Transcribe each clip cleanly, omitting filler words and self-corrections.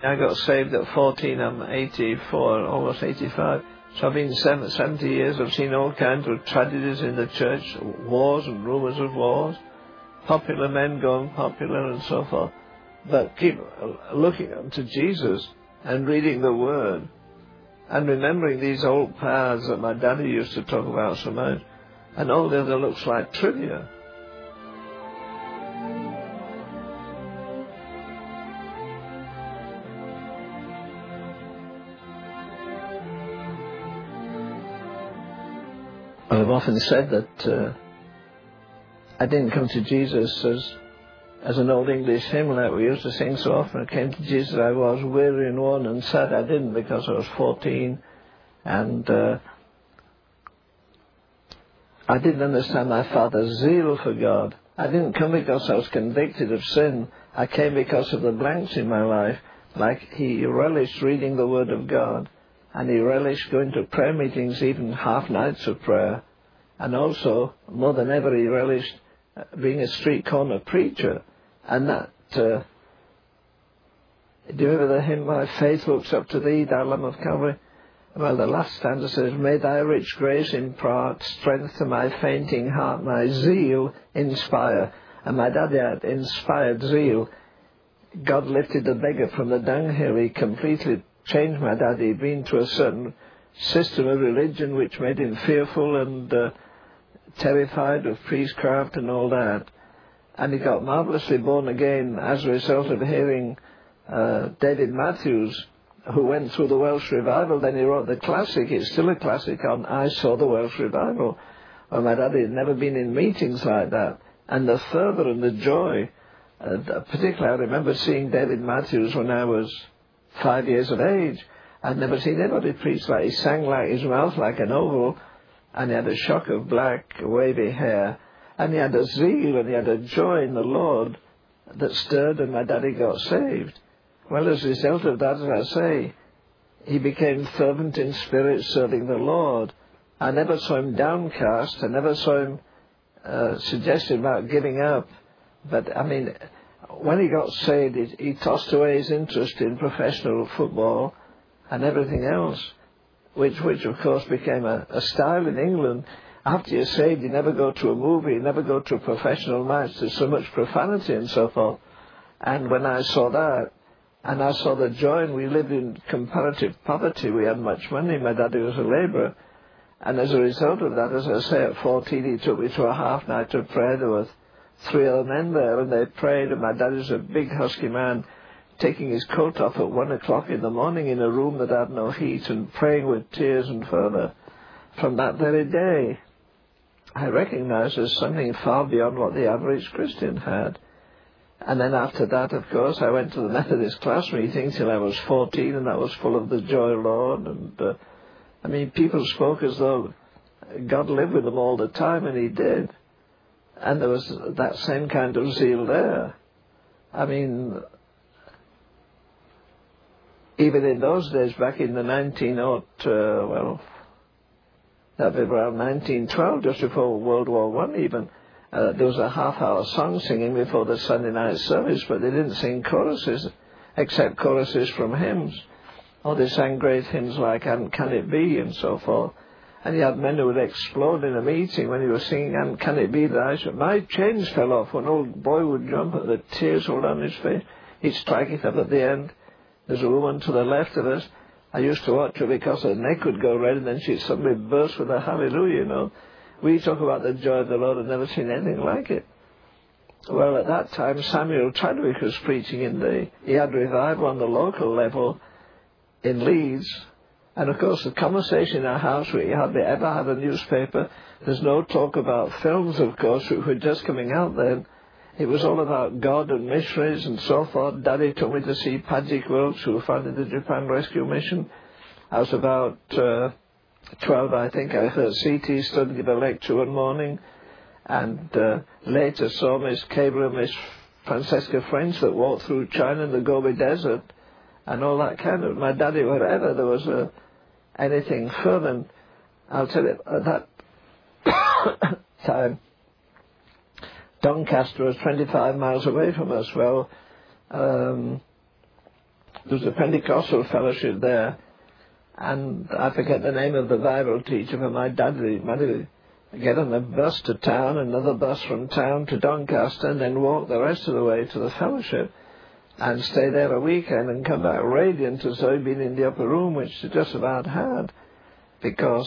I got saved at 14, I'm 84, almost 85. So I've been 70 years, I've seen all kinds of tragedies in the church, wars and rumours of wars, popular men going popular and so forth. But keep looking unto Jesus and reading the Word and remembering these old paths that my daddy used to talk about so much, and all the other looks like trivia. I've often said that I didn't come to Jesus as an old English hymn like we used to sing so often. I came to Jesus, I was weary and worn and sad. I didn't, because I was 14 and I didn't understand my Father's zeal for God. I didn't come because I was convicted of sin. I came because of the blanks in my life. Like he relished reading the Word of God, and he relished going to prayer meetings, even half nights of prayer. And also, more than ever, he relished being a street corner preacher. And that, do you remember the hymn, My Faith Looks Up to Thee, Thou Lamb of Calvary? Well, the last stanza says, May thy rich grace impart strength to my fainting heart, my zeal inspire. And my daddy had inspired zeal. God lifted the beggar from the dunghill. He completely changed my daddy. He'd been to a certain system of religion which made him fearful and terrified of priestcraft and all that. And he got marvellously born again as a result of hearing David Matthews, who went through the Welsh Revival. Then he wrote the classic, it's still a classic, on I Saw the Welsh Revival. Well, my daddy had never been in meetings like that. And the fervour and the joy, particularly I remember seeing David Matthews when I was 5 years of age. I'd never seen anybody preach like he sang, like his mouth like an oval, and he had a shock of black, wavy hair, and he had a zeal and he had a joy in the Lord that stirred, and my daddy got saved. Well, as a result of that, as I say, he became fervent in spirit, serving the Lord. I never saw him downcast. I never saw him suggesting about giving up. But, I mean, when he got saved, he tossed away his interest in professional football and everything else, which of course became a style in England. After you're saved, you never go to a movie, you never go to a professional match. There's so much profanity and so forth. And when I saw that, and I saw the joy, and we lived in comparative poverty. We had much money. My daddy was a labourer. And as a result of that, as I say, at 14, he took me to a half night of prayer. There were 3 other men there, and they prayed. And my daddy was a big, husky man, taking his coat off at 1 o'clock in the morning in a room that had no heat, and praying with tears and fervour. From that very day, I recognized there's something far beyond what the average Christian had. And then after that, of course, I went to the Methodist class meeting till I was 14, and that was full of the joy, Lord. And, I mean, people spoke as though God lived with them all the time, and he did. And there was that same kind of zeal there. I mean, even in those days, back in the that'd be around 1912, just before World War I even, there was a half-hour song singing before the Sunday night service, but they didn't sing choruses, except choruses from hymns. Or they sang great hymns like And Can It Be and so forth. And you had men who would explode in a meeting when he was singing And Can It Be that I should... My chains fell off. An old boy would jump and the tears rolled down his face. He'd strike it up at the end. There's a woman to the left of us. I used to watch her because her neck would go red and then she'd suddenly burst with a hallelujah, you know. We talk about the joy of the Lord. I've never seen anything like it. Well, at that time, Samuel Chadwick was preaching he had revival on the local level in Leeds. And of course, the conversation in our house, we hardly ever had a newspaper. There's no talk about films, of course, which were just coming out then. It was all about God and missionaries and so forth. Daddy took me to see Patrick Wilkes, who founded the Japan Rescue Mission. I was about 12, I think. I heard C.T. Studd give a lecture one morning, and later saw Miss Cable and Miss Francesca French that walked through China in the Gobi Desert, and all that kind of... My daddy, wherever there was anything fervent, I'll tell you, at that time, Doncaster was 25 miles away from us. Well, There was a Pentecostal fellowship there, and I forget the name of the Bible teacher, but my dad would get on a bus to town, another bus from town to Doncaster, and then walk the rest of the way to the fellowship, and stay there a weekend and come back radiant as though he'd been in the upper room, which he just about had, because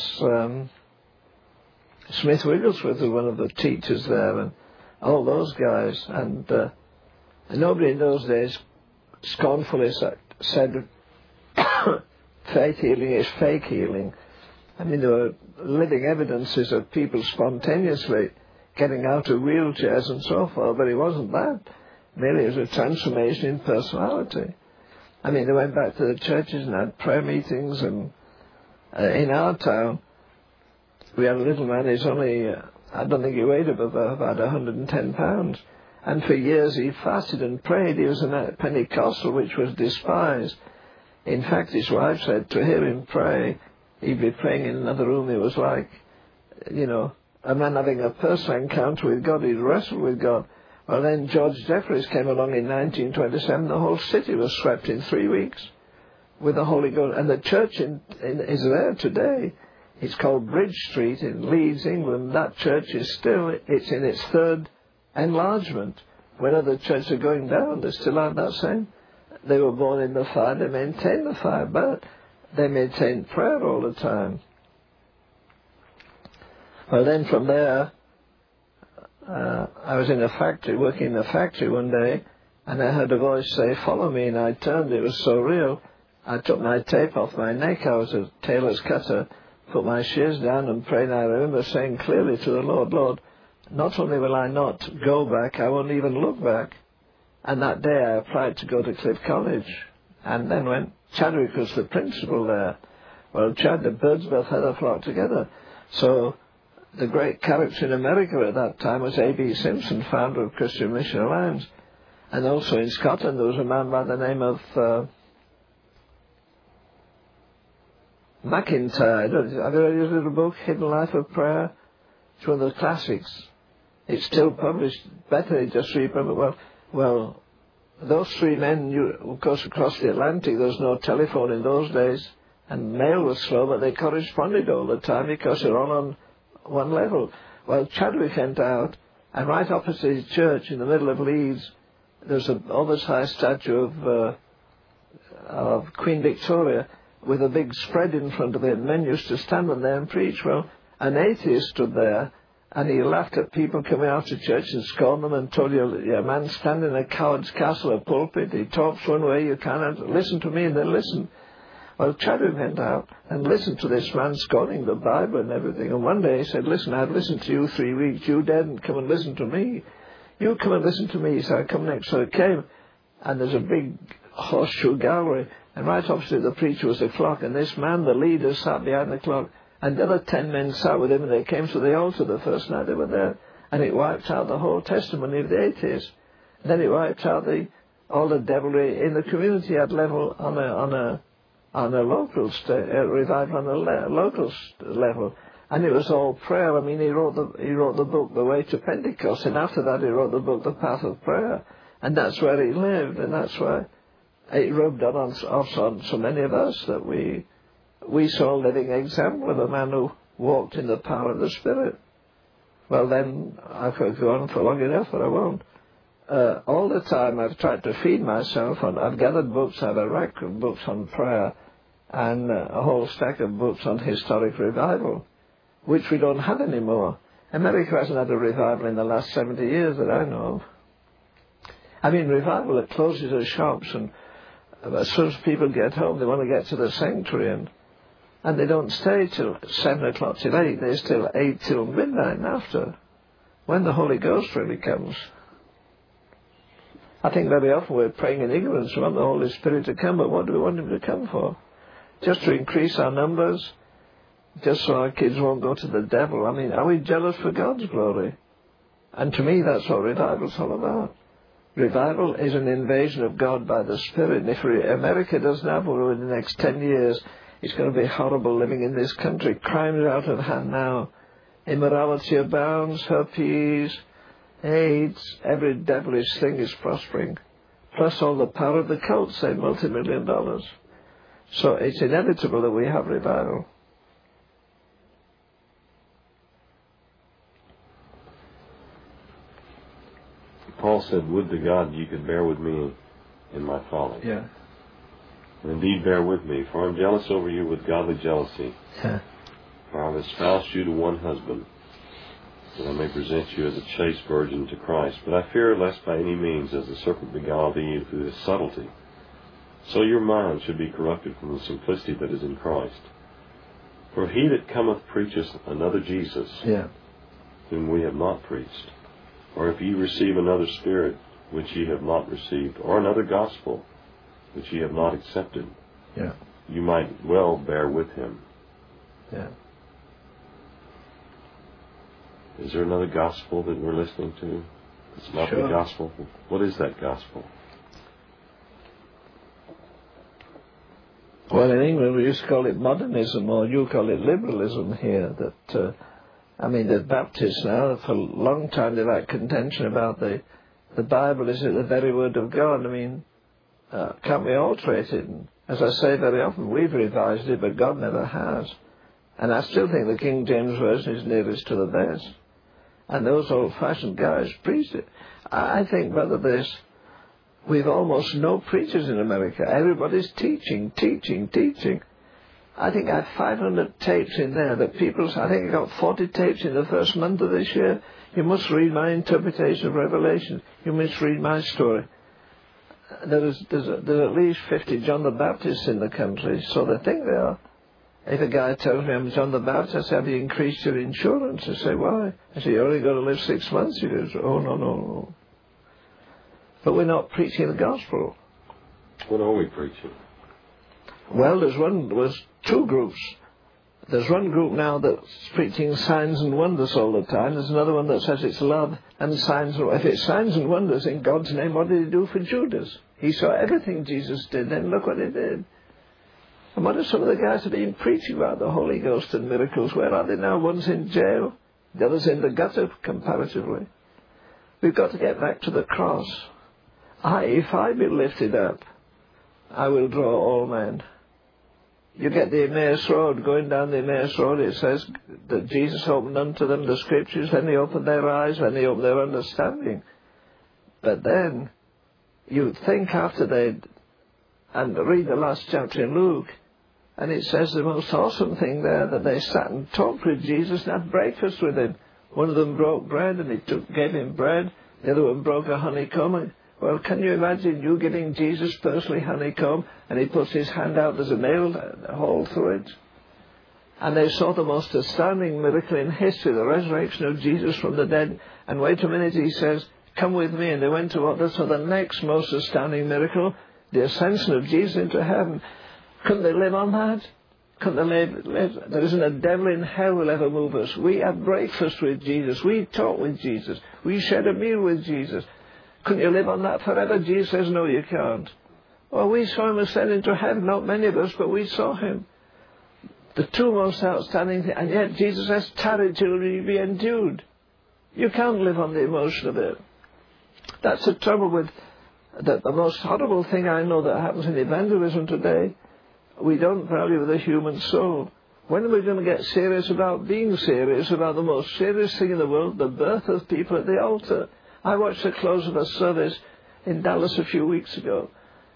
Smith Wigglesworth was one of the teachers there, and all those guys, and nobody in those days scornfully said faith healing is fake healing. I mean, there were living evidences of people spontaneously getting out of wheelchairs and so forth, but it wasn't that. Merely it was a transformation in personality. I mean, they went back to the churches and had prayer meetings, and in our town, we had a little man, he's only, I don't think he weighed above about 110 pounds. And for years he fasted and prayed. He was a Pentecostal, which was despised. In fact, his wife said to hear him pray, he'd be praying in another room. It was like, a man having a personal encounter with God. He'd wrestled with God. Well, then George Jeffreys came along in 1927. The whole city was swept in 3 weeks with the Holy Ghost. And the church is there today. It's called Bridge Street in Leeds, England. That church is still, it's in its third enlargement. When other churches are going down, they still aren't that same. They were born in the fire, they maintain the fire, but they maintain prayer all the time. Well, then from there, I was in a factory, working in a factory one day, and I heard a voice say, "Follow me," and I turned. It was so real. I took my tape off my neck. I was a tailor's cutter, put my shears down and prayed. And I remember saying clearly to the Lord, "Lord, not only will I not go back, I won't even look back." And that day I applied to go to Cliff College, and then when Chadwick was the principal there, well, the birds both had a flock together. So the great character in America at that time was A.B. Simpson, founder of Christian Mission Alliance. And also in Scotland there was a man by the name of McIntyre. Have you read his little book, Hidden Life of Prayer? It's one of the classics. It's still published. Bethany just republished. Well, those three men, of course, across the Atlantic, there was no telephone in those days, and mail was slow, but they corresponded all the time because they're all on one level. Well, Chadwick went out, and right opposite his church in the middle of Leeds, there's an oversized statue of Queen Victoria with a big spread in front of it. Men used to stand on there and preach. Well, an atheist stood there, and he laughed at people coming out of church and scorned them and told you, "Yeah, man, stand in a coward's castle, a pulpit. He talks one way, you cannot listen to me," and then listen. Well, Chadwick went out and listened to this man scorning the Bible and everything. And one day he said, "Listen, I've listened to you 3 weeks. You daren't come and listen to me. You come and listen to me." He said, "I come next." So he came, and there's a big horseshoe gallery, and right opposite the preacher was a clock, and this man, the leader, sat behind the clock. And the other 10 men sat with him, and they came to the altar the first night they were there. And it wiped out the whole testimony of the atheists. And then it wiped out all the devilry in the community at level on a local revival on a local level. And it was all prayer. I mean, he wrote the book The Way to Pentecost, and after that he wrote the book The Path of Prayer. And that's where he lived, and that's why it rubbed on so many of us that we saw a living example of a man who walked in the power of the Spirit. Well, then, I could go on for long enough, but I won't. All the time I've tried to feed myself I've gathered books. I have a rack of books on prayer and a whole stack of books on historic revival, which we don't have anymore. America hasn't had a revival in the last 70 years that I know of. I mean, revival that closes the shops, and as soon as people get home, they want to get to the sanctuary, and they don't stay till 7 o'clock till 8. They stay till 8 till midnight and after, when the Holy Ghost really comes. I think very often we're praying in ignorance. We want the Holy Spirit to come, but what do we want Him to come for? Just to increase our numbers? Just so our kids won't go to the devil? I mean, are we jealous for God's glory? And to me, that's what revival's all about. Revival is an invasion of God by the Spirit. And if America doesn't have one in the next 10 years, it's going to be horrible living in this country. Crime is out of hand now. Immorality abounds, herpes, AIDS, every devilish thing is prospering. plus all the power of the cult, say multi-million dollars. So it's inevitable that we have revival. Paul said, "Would to God you could bear with me in my folly." Yeah. And indeed bear with me, for I am jealous over you with godly jealousy. Yeah. For I have espoused you to one husband, that I may present you as a chaste virgin to Christ. But I fear lest by any means, as the serpent beguiled Eve through his subtlety, so your mind should be corrupted from the simplicity that is in Christ. For he that cometh preacheth another Jesus, whom we have not preached. Or if ye receive another spirit, which ye have not received, or another gospel, which ye have not accepted, you might well bear with him. Yeah. Is there another gospel that we're listening to? It's not the gospel. What is that gospel? Well, in England we used to call it modernism, or you call it liberalism here. The Baptists now, for a long time they've had contention about the Bible. Is it the very word of God? Can't we alter it? And as I say very often, we've revised it, but God never has. And I still think the King James Version is nearest to the best. And those old-fashioned guys preach it. I think, Brother Bliss, we've almost no preachers in America. Everybody's teaching. I think I have 500 tapes in there that I think I got 40 tapes in the first month of this year. You must read my interpretation of Revelation. You must read my story. There's at least 50 John the Baptists in the country, so they think they are. If a guy tells me I'm John the Baptist, I say, "Have you increased your insurance?" I say, "Why?" I say, "You're only going to live 6 months." He goes, "Oh, no. But we're not preaching the gospel. What are we preaching? Well, there's two groups. There's one group now that's preaching signs and wonders all the time. There's another one that says it's love and signs. If it's signs and wonders in God's name, what did he do for Judas? He saw everything Jesus did, then look what he did. And what are some of the guys that have been preaching about the Holy Ghost and miracles? Where are they now? One's in jail, the other's in the gutter, comparatively. We've got to get back to the cross. If I be lifted up, I will draw all men. You get the Emmaus Road, going down the Emmaus Road, it says that Jesus opened unto them the Scriptures, then he opened their eyes, then he opened their understanding. But then, you think after and read the last chapter in Luke, and it says the most awesome thing there, that they sat and talked with Jesus and had breakfast with him. One of them broke bread, and he gave him bread. The other one broke a honeycomb. Well, can you imagine you giving Jesus personally honeycomb, and he puts his hand out, there's a nail hole through it? And they saw the most astounding miracle in history, the resurrection of Jesus from the dead. And wait a minute, he says, "Come with me." And they went to what? So the next most astounding miracle, the ascension of Jesus into heaven. Couldn't they live on that? Couldn't they live? There isn't a devil in hell will ever move us. We had breakfast with Jesus. We talked with Jesus. We shared a meal with Jesus. Couldn't you live on that forever? Jesus says, "No, you can't." Well, we saw him ascend into heaven. Not many of us, but we saw him. The two most outstanding things. And yet Jesus says, "Tarry till you be endued." You can't live on the emotion of it. That's the trouble with the most horrible thing I know that happens in evangelism today. We don't value the human soul. When are we going to get serious about being serious about the most serious thing in the world, the birth of people at the altar? I watched the close of a service in Dallas a few weeks ago.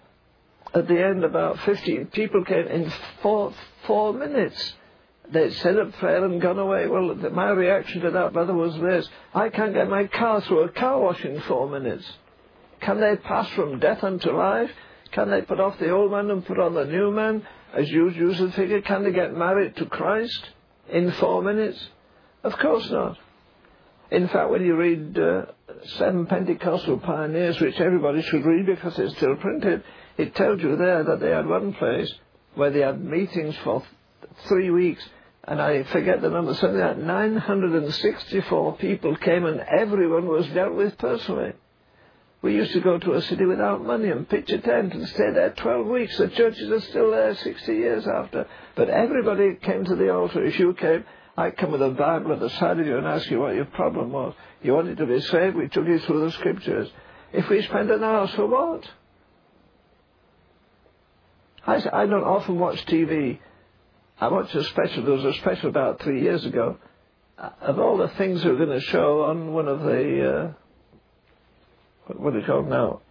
At the end, about 15 people came in 4 minutes. They'd said a prayer and gone away. Well, my reaction to that, brother, was this: I can't get my car through a car wash in 4 minutes. Can they pass from death unto life? Can they put off the old man and put on the new man, as you use the figure? Can they get married to Christ in 4 minutes? Of course not. In fact, when you read 7 Pentecostal Pioneers, which everybody should read because it's still printed, it tells you there that they had one place where they had meetings for 3 weeks, and I forget the number, something like 964 people came, and everyone was dealt with personally. We used to go to a city without money and pitch a tent and stay there 12 weeks. The churches are still there 60 years after. But everybody came to the altar. If you came, I'd come with a Bible at the side of you and ask you what your problem was. You wanted to be saved, we took you through the Scriptures. If we spent an hour, so what? I don't often watch TV. I watched a special, there was a special about 3 years ago, of all the things they were going to show on one of the, what are they called now?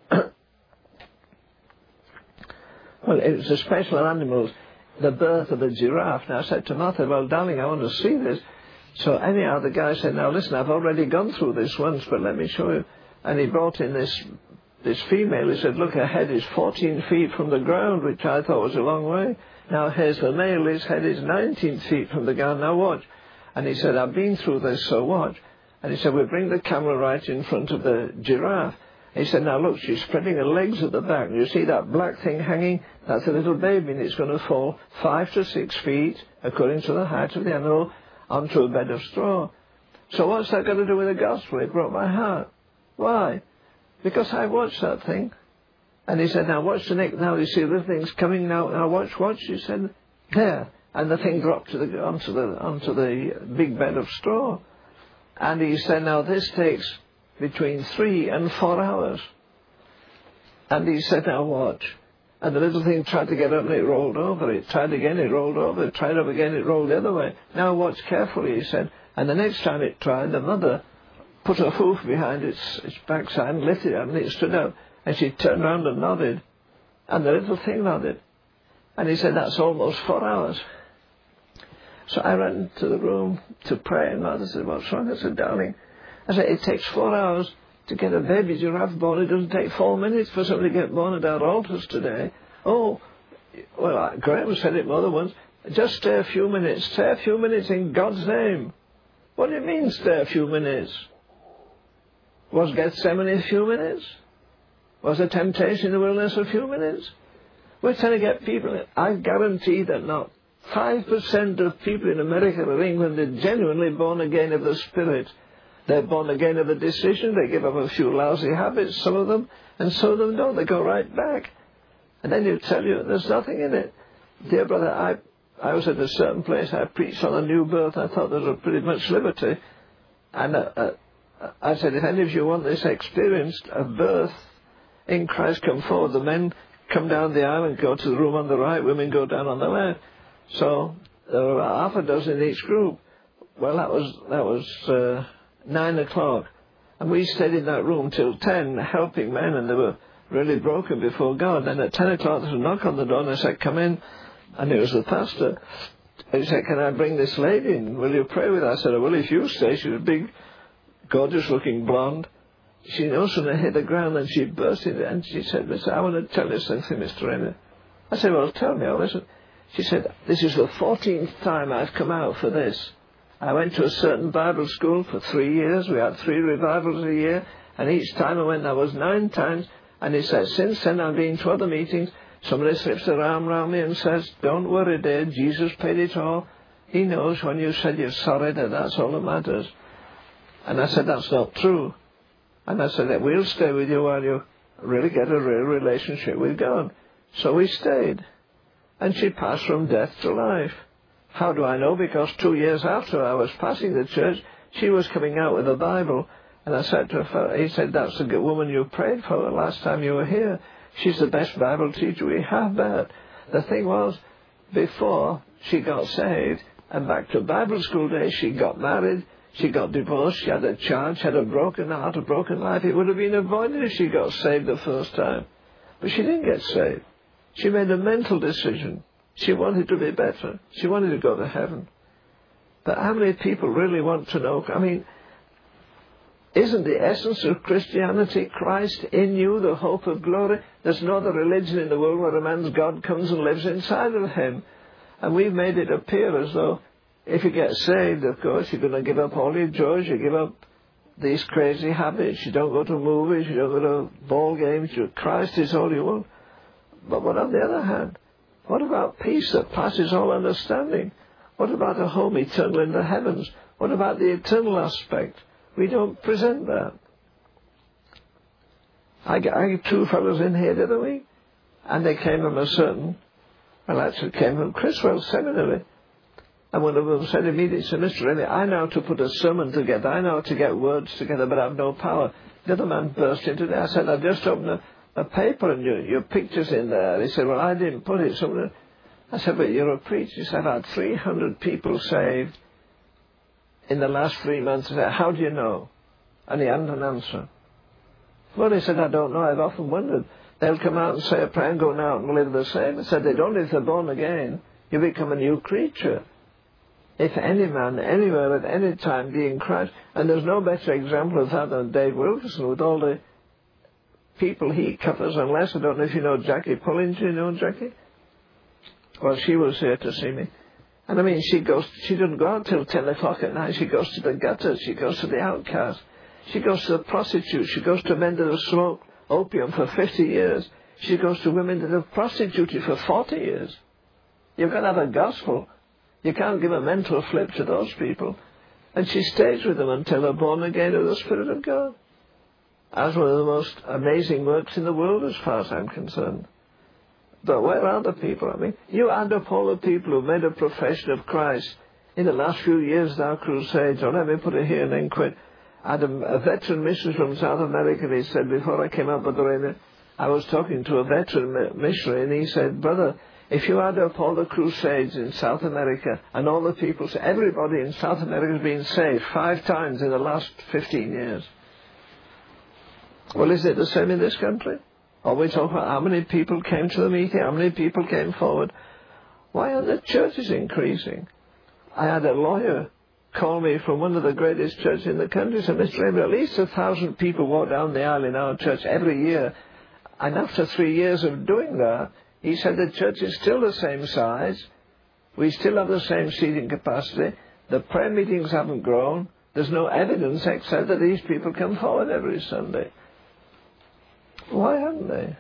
Well, it was a special on animals, the birth of a giraffe. Now I said to Martha, well, darling, I want to see this. So anyhow, the guy said, now listen, I've already gone through this once, but let me show you. And he brought in this female. He said, look, her head is 14 feet from the ground, which I thought was a long way. Now here's the male, his head is 19 feet from the ground. Now watch. And he said, I've been through this, so watch. And he said, we'll bring the camera right in front of the giraffe. He said, now look, she's spreading her legs at the back. You see that black thing hanging? That's a little baby, and it's going to fall 5 to 6 feet, according to the height of the animal, onto a bed of straw. So what's that got to do with the gospel? It broke my heart. Why? Because I watched that thing. And he said, now watch the next. Now you see the thing's coming now. Now watch. He said, there. And the thing dropped onto the big bed of straw. And he said, now this takes between 3 and 4 hours. And he said, now watch. And the little thing tried to get up and it rolled over. It tried again, it rolled over. It tried up again, it rolled the other way. Now watch carefully, he said. And the next time it tried, the mother put her hoof behind its backside and lifted it up, and it stood up. And she turned round and nodded. And the little thing nodded. And he said, that's almost 4 hours. So I ran to the room to pray, and Mother said, what's wrong? I said, darling, I said, it takes 4 hours to get a baby giraffe born. It doesn't take 4 minutes for somebody to get born at our altars today. Oh, well, Graham said it more than once. Just stay a few minutes. Stay a few minutes in God's name. What do you mean, stay a few minutes? Was Gethsemane a few minutes? Was the temptation in the wilderness a few minutes? We're trying to get people. I guarantee that not 5% of people in America or England are genuinely born again of the Spirit. They're born again of a decision. They give up a few lousy habits, some of them, and some of them don't. They go right back. And then you tell you there's nothing in it. Dear brother, I was at a certain place. I preached on a new birth. I thought there was pretty much liberty. And I said, if any of you want this experience of birth in Christ, come forward. The men come down the aisle and go to the room on the right. Women go down on the left. So there were half a dozen in each group. Well, that was 9 o'clock. And we stayed in that room till 10, helping men, and they were really broken before God. Then at 10 o'clock, there was a knock on the door, and I said, come in. And it was the pastor. And he said, can I bring this lady in? Will you pray with her? I said, well, if you stay. She was a big, gorgeous-looking blonde. She no sooner hit the ground than she burst in, and she said, listen, I want to tell you something, Mr. Renner. I said, well, tell me. I'll listen. She said, this is the 14th time I've come out for this. I went to a certain Bible school for 3 years. We had 3 revivals a year. And each time I went, that was 9 times. And he said, since then I've been to other meetings. Somebody slips their arm around me and says, don't worry, dear. Jesus paid it all. He knows when you said you're sorry that that's all that matters. And I said, that's not true. And I said, we'll stay with you while you really get a real relationship with God. So we stayed. And she passed from death to life. How do I know? Because 2 years after I was passing the church, she was coming out with a Bible. And I said to her, he said, that's the good woman you prayed for the last time you were here. She's the best Bible teacher we have there. The thing was, before she got saved, and back to Bible school days, she got married, she got divorced, she had a child, she had a broken heart, a broken life. It would have been avoided if she got saved the first time. But she didn't get saved. She made a mental decision. She wanted to be better. She wanted to go to heaven. But how many people really want to know? I mean, isn't the essence of Christianity Christ in you, the hope of glory? There's no other religion in the world where a man's God comes and lives inside of him. And we've made it appear as though if you get saved, of course, you're going to give up all your joys, you give up these crazy habits, you don't go to movies, you don't go to ball games, Christ is all you want. But what on the other hand? What about peace that passes all understanding? What about a home eternal in the heavens? What about the eternal aspect? We don't present that. I got 2 fellows in here the other week, and they came from actually came from Criswell Seminary. And one of them said immediately, so Mr. Rennie, I know how to put a sermon together, I know how to get words together, but I have no power. The other man burst into it. I said, I've just opened a paper and your picture's in there. He said, well, I didn't put it. So I said, but you're a preacher. He said, I've had 300 people saved in the last 3 months. I said, how do you know? And he hadn't an answer. Well, he said, I don't know. I've often wondered. They'll come out and say a prayer and go out and live the same. I said, they don't if they're born again. You become a new creature. If any man, anywhere, at any time, be in Christ. And there's no better example of that than Dave Wilkerson with all the people he covers, unless, I don't know if you know Jackie Pullinger. You know Jackie? Well, she was here to see me. And I mean, she doesn't go out till 10 o'clock at night. She goes to the gutters. She goes to the outcasts. She goes to the prostitutes. She goes to men that have smoked opium for 50 years. She goes to women that have prostituted for 40 years. You've got to have a gospel. You can't give a mental flip to those people. And she stays with them until they're born again of the Spirit of God. That's one of the most amazing works in the world as far as I'm concerned. But where are the people? I mean, you add up all the people who made a profession of Christ in the last few years of our crusades, or let me put it here and then quit. I had a veteran missionary from South America, and he said, before I came up with the I was talking to a veteran missionary, and he said, brother, if you add up all the crusades in South America and all the people, everybody in South America has been saved 5 times in the last 15 years. Well, is it the same in this country? Or we talk about how many people came to the meeting, how many people came forward. Why aren't the churches increasing? I had a lawyer call me from one of the greatest churches in the country. Said, Mr. Raymond, at least 1,000 people walk down the aisle in our church every year. And after 3 years of doing that, he said the church is still the same size. We still have the same seating capacity. The prayer meetings haven't grown. There's no evidence except that these people come forward every Sunday. Why haven't they?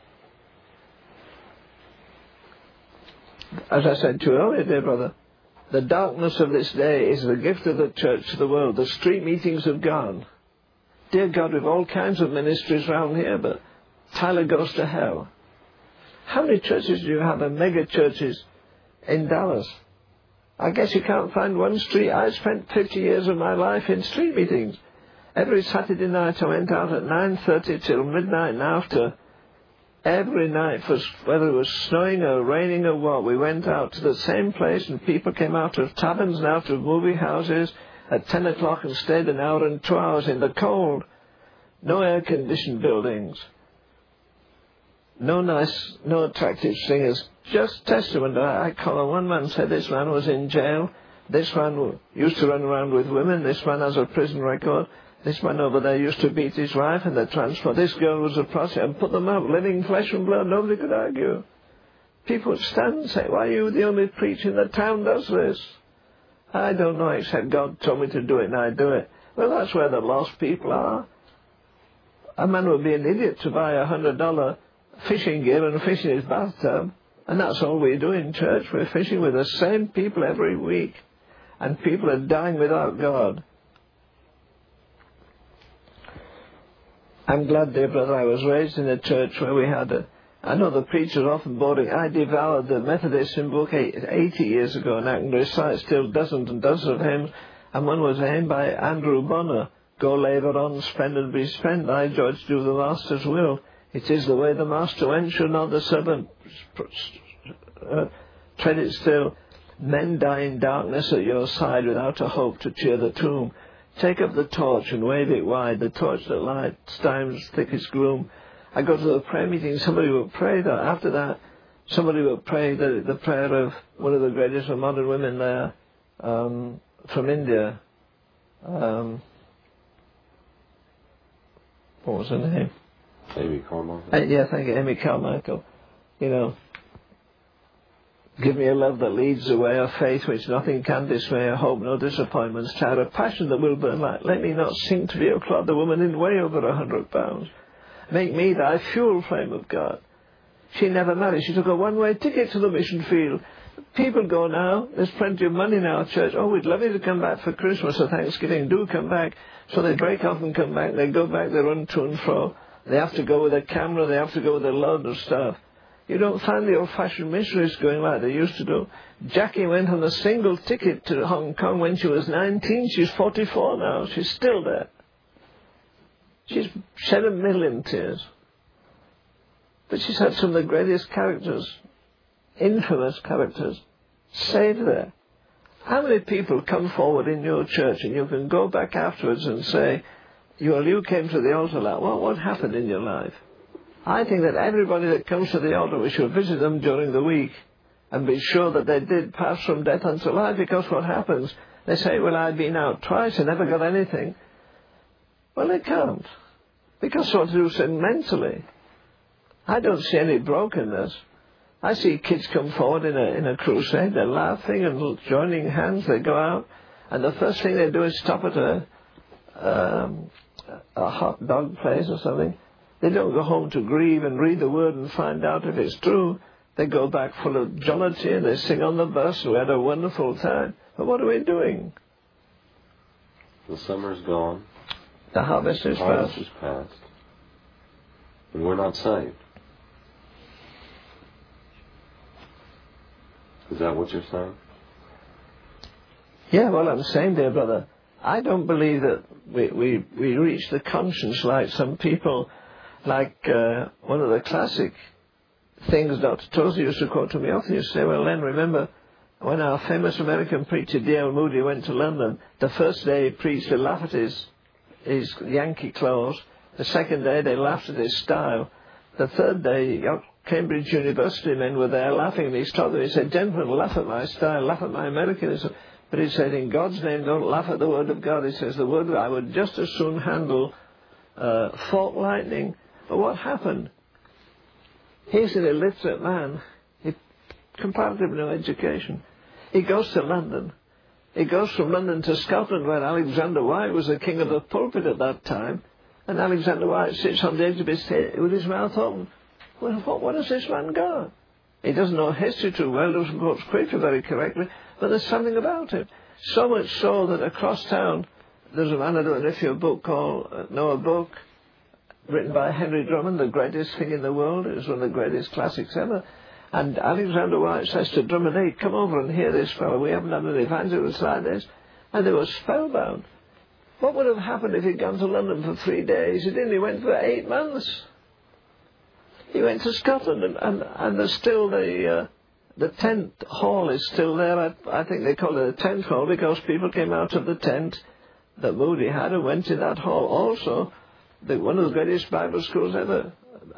As I said to you earlier, dear brother, the darkness of this day is the gift of the church to the world. The street meetings have gone. Dear God, we've all kinds of ministries around here, but Tyler goes to hell. How many churches do you have in mega churches in Dallas? I guess you can't find one street. I spent 50 years of my life in street meetings. Every Saturday night I went out at 9:30 till midnight and after. Every night, whether it was snowing or raining or what, we went out to the same place and people came out of taverns and out of movie houses at 10 o'clock and stayed an hour and 2 hours in the cold. No air-conditioned buildings. No attractive singers. Just testament. I call one man said this man was in jail. This man used to run around with women. This man has a prison record. This man over there used to beat his wife and the transport. This girl was a prostitute and put them out, living flesh and blood. Nobody could argue. People would stand and say, why are you the only preacher in the town does this? I don't know, except God told me to do it and I do it. Well, that's where the lost people are. A man would be an idiot to buy $100 fishing gear and fish in his bathtub. And that's all we do in church. We're fishing with the same people every week. And people are dying without God. I'm glad, dear brother, I was raised in a church where we had I know the preachers are often boring. I devoured the Methodist hymn book 80 years ago, and I can recite still dozens and dozens of hymns. And one was a hymn by Andrew Bonner. Go labour on, spend and be spent. I, George, do the Master's will. It is the way the Master went, should not the servant tread it still. Men die in darkness at your side without a hope to cheer the tomb. Take up the torch and wave it wide, the torch that lights time's thickest gloom. I go to the prayer meeting, somebody will pray that. After that, somebody will pray the prayer of one of the greatest of modern women there, from India. What was her name? Amy Carmichael. Yeah, thank you, Amy Carmichael. You know, give me a love that leads the way of faith, which nothing can dismay, a hope, no disappointments, child, a passion that will burn light. Let me not sink to be a clod, the woman in way over 100 pounds. Make me thy fuel flame of God. She never married. She took a one-way ticket to the mission field. People go now. There's plenty of money in our church. Oh, we'd love you to come back for Christmas or Thanksgiving. Do come back. So they break off and come back. They go back. They run to and fro. They have to go with a camera. They have to go with a load of stuff. You don't find the old-fashioned missionaries going like they used to do. Jackie went on a single ticket to Hong Kong when she was 19. She's 44 now. She's still there. She's shed 1 million tears. But she's had some of the greatest characters, infamous characters, saved there. How many people come forward in your church and you can go back afterwards and say, you came to the altar, what happened in your life? I think that everybody that comes to the altar, we should visit them during the week and be sure that they did pass from death unto life, because what happens, they say, well, I've been out twice and never got anything. Well, they can't, because what to do is mentally. I don't see any brokenness. I see kids come forward in a crusade, they're laughing and joining hands, they go out, and the first thing they do is stop at a hot dog place or something. They don't go home to grieve and read the word and find out if it's true. They go back full of jollity and they sing on the bus, we had a wonderful time. But what are we doing? The summer's gone. The harvest is past. And we're not saved. Is that what you're saying? Yeah, well, I'm saying, dear brother, I don't believe that we reach the conscience like some people, like one of the classic things Dr. Tozer used to quote to me often. He used to say, well, Len, remember when our famous American preacher D.L. Moody went to London, the first day he preached, they laughed at his Yankee clothes. The second day they laughed at his style. The third day, Cambridge University men were there laughing, and he stopped them. He said, gentlemen, laugh at my style, laugh at my Americanism. But he said, in God's name, don't laugh at the Word of God. He says, the Word, I would just as soon handle fault lightning. But what happened? He's an illiterate man. He comparatively no education. He goes to London. He goes from London to Scotland, where Alexander White was the king of the pulpit at that time. And Alexander White sits on the edge of his head with his mouth open. Well, what has this man got? He doesn't know history too well, doesn't quote scripture very correctly, but there's something about him. So much so that across town, there's a man, I don't know if you know a book written by Henry Drummond, The Greatest Thing in the World. It was one of the greatest classics ever. And Alexander White says to Drummond, hey, come over and hear this fellow. We haven't had an evangelist like this. And they were spellbound. What would have happened if he'd gone to London for 3 days? He didn't. He went for 8 months. He went to Scotland, and there's still the tent hall is still there. I think they call it a tent hall because people came out of the tent that Moody had and went to that hall. Also, one of the greatest Bible schools ever,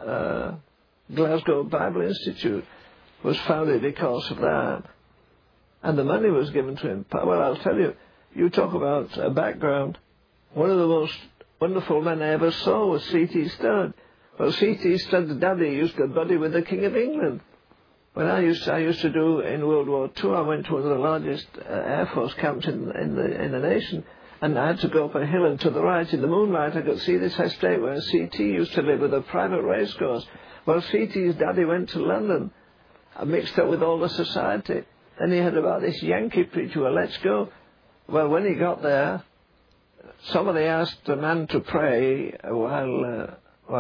Glasgow Bible Institute, was founded because of that. And the money was given to him. Well, I'll tell you, you talk about a background. One of the most wonderful men I ever saw was C.T. Studd. Well, C.T. Studd's daddy used to buddy with the King of England. When I used to do in World War II, I went to one of the largest Air Force camps in the nation, and I had to go up a hill, and to the right, in the moonlight, I could see this estate where C.T. used to live with a private racecourse. Well, C.T.'s daddy went to London, mixed up with all the society, and he heard about this Yankee preacher. Well, let's go. Well, when he got there, somebody asked the man to pray while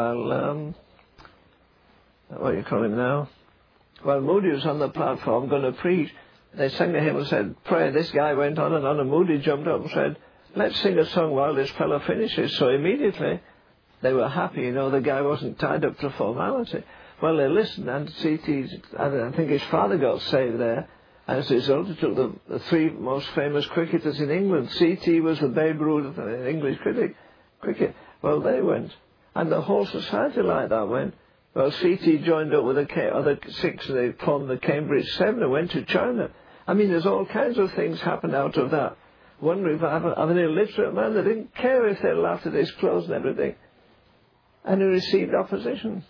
what do you call him now? While Moody was on the platform going to preach, they sang a hymn and said, pray. This guy went on, and Moody jumped up and said, let's sing a song while this fellow finishes. So immediately they were happy, the guy wasn't tied up to formality. Well, they listened, and C.T., I think his father got saved there. As a result, it took the 3 most famous cricketers in England. C.T. was the Babe Ruth of the English cricket. Well, they went. And the whole society like that went. Well, C.T. joined up with the other 6, and they formed the Cambridge 7 and went to China. I mean, there's all kinds of things happened out of that. One revival of an illiterate man that didn't care if they laughed at his clothes and everything. And he received opposition.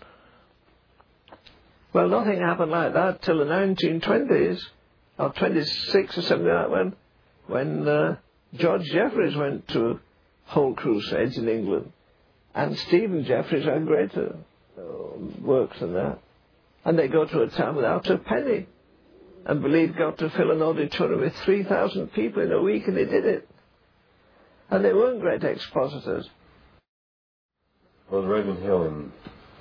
Well, nothing happened like that till the 1920s, or 26 or something like that, when George Jeffreys went to hold crusades in England. And Stephen Jeffreys had greater works than that. And they go to a town without a penny and believed God to fill an auditorium with 3,000 people in a week, and they did it. And they weren't great expositors. Brother Ravenhill, in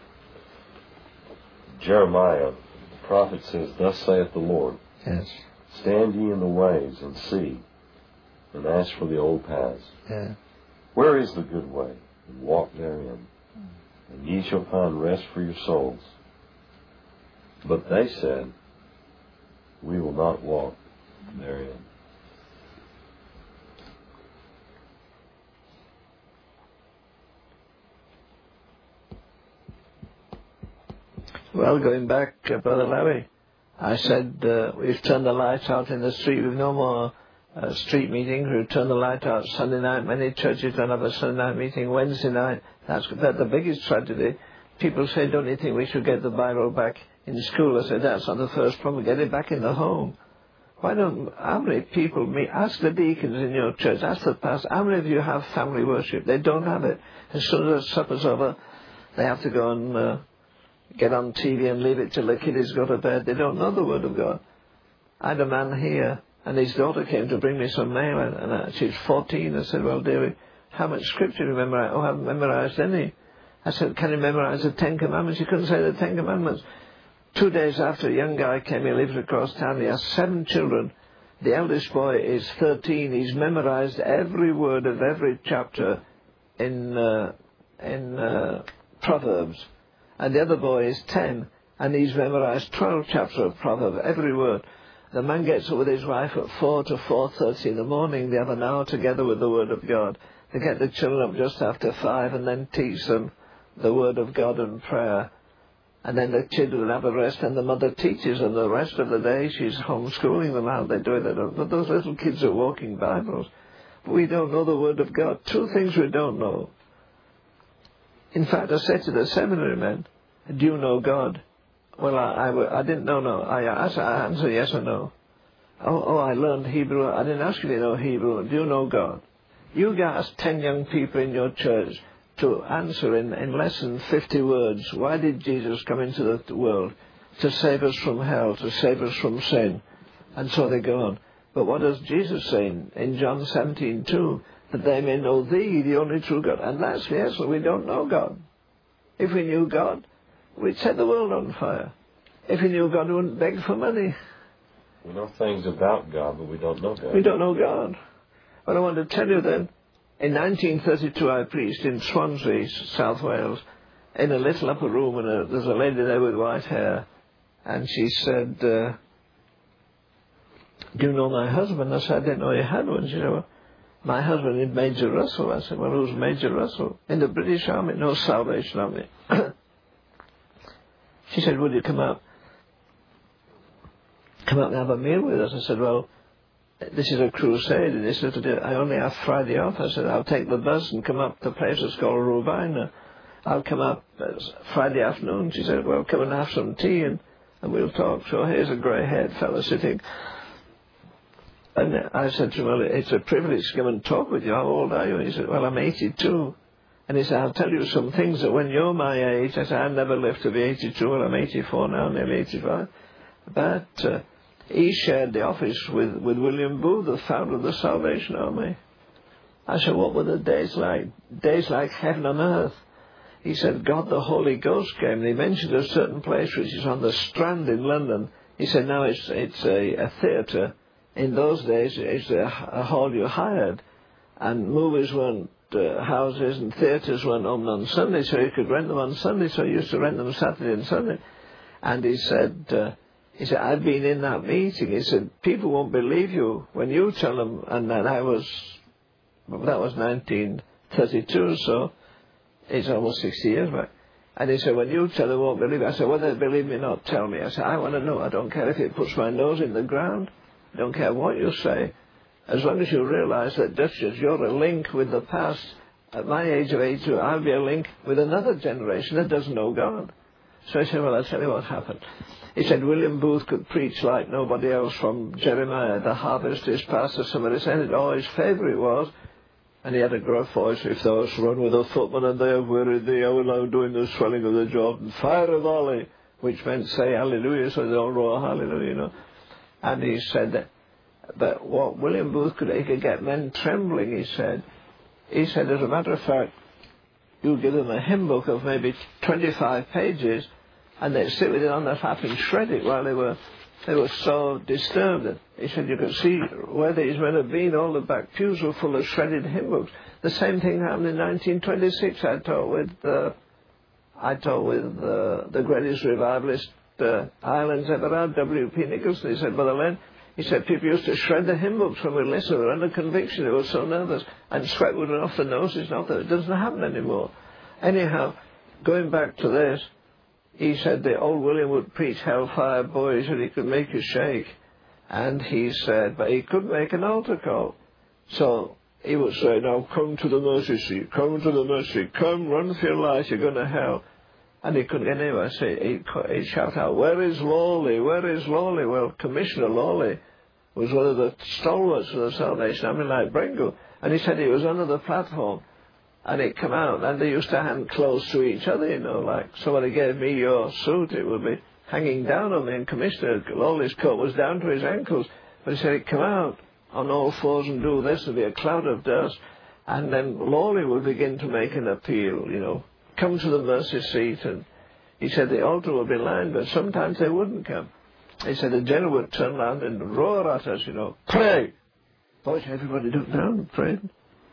Jeremiah, the prophet says, thus saith the Lord, yes, stand ye in the ways and see, and ask for the old paths. Yeah. Where is the good way? And walk therein, and ye shall find rest for your souls. But they said, we will not walk therein. Well, going back, Brother Larry, I said we've turned the lights out in the street. We've no more street meetings. We've turned the light out Sunday night. Many churches don't have a Sunday night meeting. Wednesday night, that's the biggest tragedy. People say, don't you think we should get the Bible back in school? I said, that's not the first problem. Get it back in the home. How many people meet? Ask the deacons in your church, ask the pastor, how many of you have family worship? They don't have it. As soon as supper's over, they have to go and get on TV and leave it till the kiddies go to bed. They don't know the Word of God. I had a man here, and his daughter came to bring me some mail, and she's 14. I said, well, dearie, how much scripture do you memorize? Oh, I haven't memorized any. I said, can you memorize the 10 Commandments? She couldn't say the 10 Commandments. 2 days after, a young guy came, he lives across town, he has 7 children. The eldest boy is 13. He's memorized every word of every chapter in Proverbs. And the other boy is 10, and he's memorized 12 chapters of Proverbs, every word. The man gets up with his wife at 4 to 4:30 in the morning. They have an hour together with the Word of God. They get the children up just after 5 and then teach them the Word of God and prayer. And then the children have a rest, and the mother teaches them the rest of the day. She's homeschooling them how they do it. But those little kids are walking Bibles. But we don't know the Word of God. 2 things we don't know. In fact, I said to the seminary men, do you know God? Well, I didn't know, no. I answered yes or no. Oh, I learned Hebrew. I didn't ask you to know Hebrew. Do you know God? You ask 10 young people in your church to answer in less than 50 words, why did Jesus come into the world? To save us from hell, to save us from sin. And so they go on. But what does Jesus say in John 17:2? That they may know thee, the only true God. And that's the answer. We don't know God. If we knew God, we'd set the world on fire. If we knew God, we wouldn't beg for money. We know things about God, but we don't know God. We don't know God. But I want to tell you then, in 1932 I preached in Swansea, South Wales, in a little upper room, and there's a lady there with white hair, and she said, do you know my husband? I said, I didn't know you had one. She said, well, my husband is Major Russell. I said, well, who's Major Russell? In the British Army? No, Salvation Army. She said, would you come up and have a meal with us? I said, well, this is a crusade. And she said, I only have Friday off. I said, I'll take the bus and come up to a place that's called Rubina. I'll come up Friday afternoon. She said, well, come and have some tea and we'll talk. So here's a grey-haired fellow sitting. And I said to him, well, it's a privilege to come and talk with you. How old are you? He said, well, I'm 82. And he said, I'll tell you some things that when you're my age, I said, I never lived to be 82. Well, I'm 84 now, nearly 85. But he shared the office with William Booth, the founder of the Salvation Army. I said, what were the days like? Days like heaven and earth. He said, God the Holy Ghost came. And he mentioned a certain place which is on the Strand in London. He said, now it's a theatre. In those days, it's a hall you hired. And movies weren't houses, and theatres weren't open on Sunday, so you could rent them on Sunday. So you used to rent them Saturday and Sunday. And he said, I've been in that meeting. He said, people won't believe you when you tell them. And then that was 1932, so it's almost 60 years back. And he said, when you tell them, they won't believe you. I said, whether they believe me or not, tell me. I said, I want to know. I don't care if it puts my nose in the ground. I don't care what you say. As long as you realize that just as you're a link with the past, at my age of 82, I'll be a link with another generation that doesn't know God. So I said, well, I'll tell you what happened. He said, William Booth could preach like nobody else from Jeremiah. The harvest is past, as somebody said it. Oh, his favourite was, and he had a gruff voice, if thou run with a footman and they have wearied thee, I will now doing the swelling of the Jordan. Fire a volley, which meant say hallelujah, so they all roar hallelujah, you know. And he said that, but what William Booth could, he could get men trembling, he said. He said, as a matter of fact, you give them a hymn book of maybe 25 pages, and they'd sit with it on their lap and shred it while they were so disturbed. He said, you could see where these men had been, all the back pews were full of shredded hymn books. The same thing happened in 1926. I taught with the greatest revivalist Ireland's ever had, W.P. Nicholson. He said, Brother Len, he said, people used to shred the hymn books when we listened. They were under conviction. They were so nervous. And sweat would run off their noses. Not that it doesn't happen anymore. Anyhow, going back to this, he said the old William would preach hellfire boys and he could make you shake. And he said, but he couldn't make an altar call. So he would say, now come to the mercy seat, come to the mercy seat, come, run for your life, you're going to hell. And he couldn't get anywhere. So he'd shout out, where is Lawley, where is Lawley? Well, Commissioner Lawley was one of the stalwarts of the Salvation Army, like Brengle. And he said he was under the platform. And he'd come out, and they used to hand clothes to each other, you know, like somebody gave me your suit, it would be hanging down on me. And Commissioner Lawley's coat was down to his ankles. But he said he'd come out on all fours and do this, there'd be a cloud of dust. And then Lawley would begin to make an appeal, you know, come to the mercy seat. And he said the altar would be lined, but sometimes they wouldn't come. He said the general would turn around and roar at us, you know, pray. Boys, everybody looked down and prayed.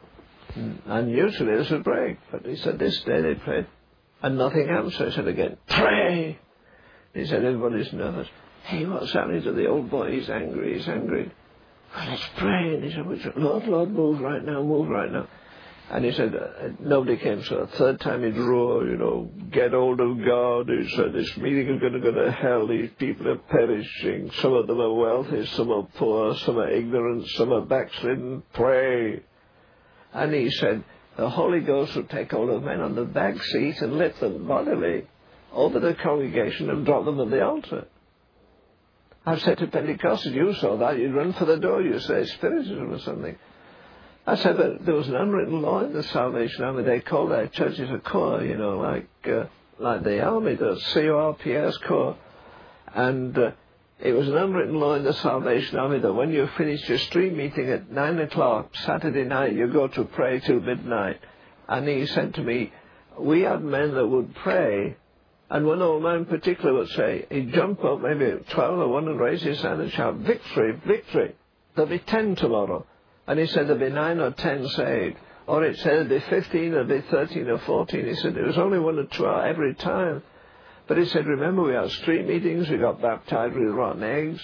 And usually this would break. But he said this day they prayed. And nothing happened. So he said again, pray. He said everybody's nervous. Hey, what's happening to the old boy? He's angry, he's angry. Well, let's pray. And he said, Lord, Lord, move right now, move right now. And he said, nobody came. So a third time he'd roar, you know, get hold of God. He said, this meeting is going to go to hell. These people are perishing. Some of them are wealthy, some are poor, some are ignorant, some are backslidden. Pray. And he said, the Holy Ghost would take hold of men on the back seat and lift them bodily over the congregation and drop them at the altar. I've said to Pentecostals, you saw that, you'd run for the door, you say Spiritism or something. I said, but there was an unwritten law in the Salvation Army. They called their churches a corps, you know, like the army does, C-O-R-P-S, corps. And it was an unwritten law in the Salvation Army that when you finished your street meeting at 9 o'clock Saturday night, you go to pray till midnight. And he said to me, we had men that would pray, and one old man in particular would say, he'd jump up, maybe 12 or 1, and raise his hand and shout, victory, victory. There'll be 10 tomorrow. And he said there'd be 9 or 10 saved. Or it said there'd be 15, there'd be 13 or 14. He said it was only 1 or 2 every time. But he said, remember, we had street meetings, we got baptized with rotten eggs.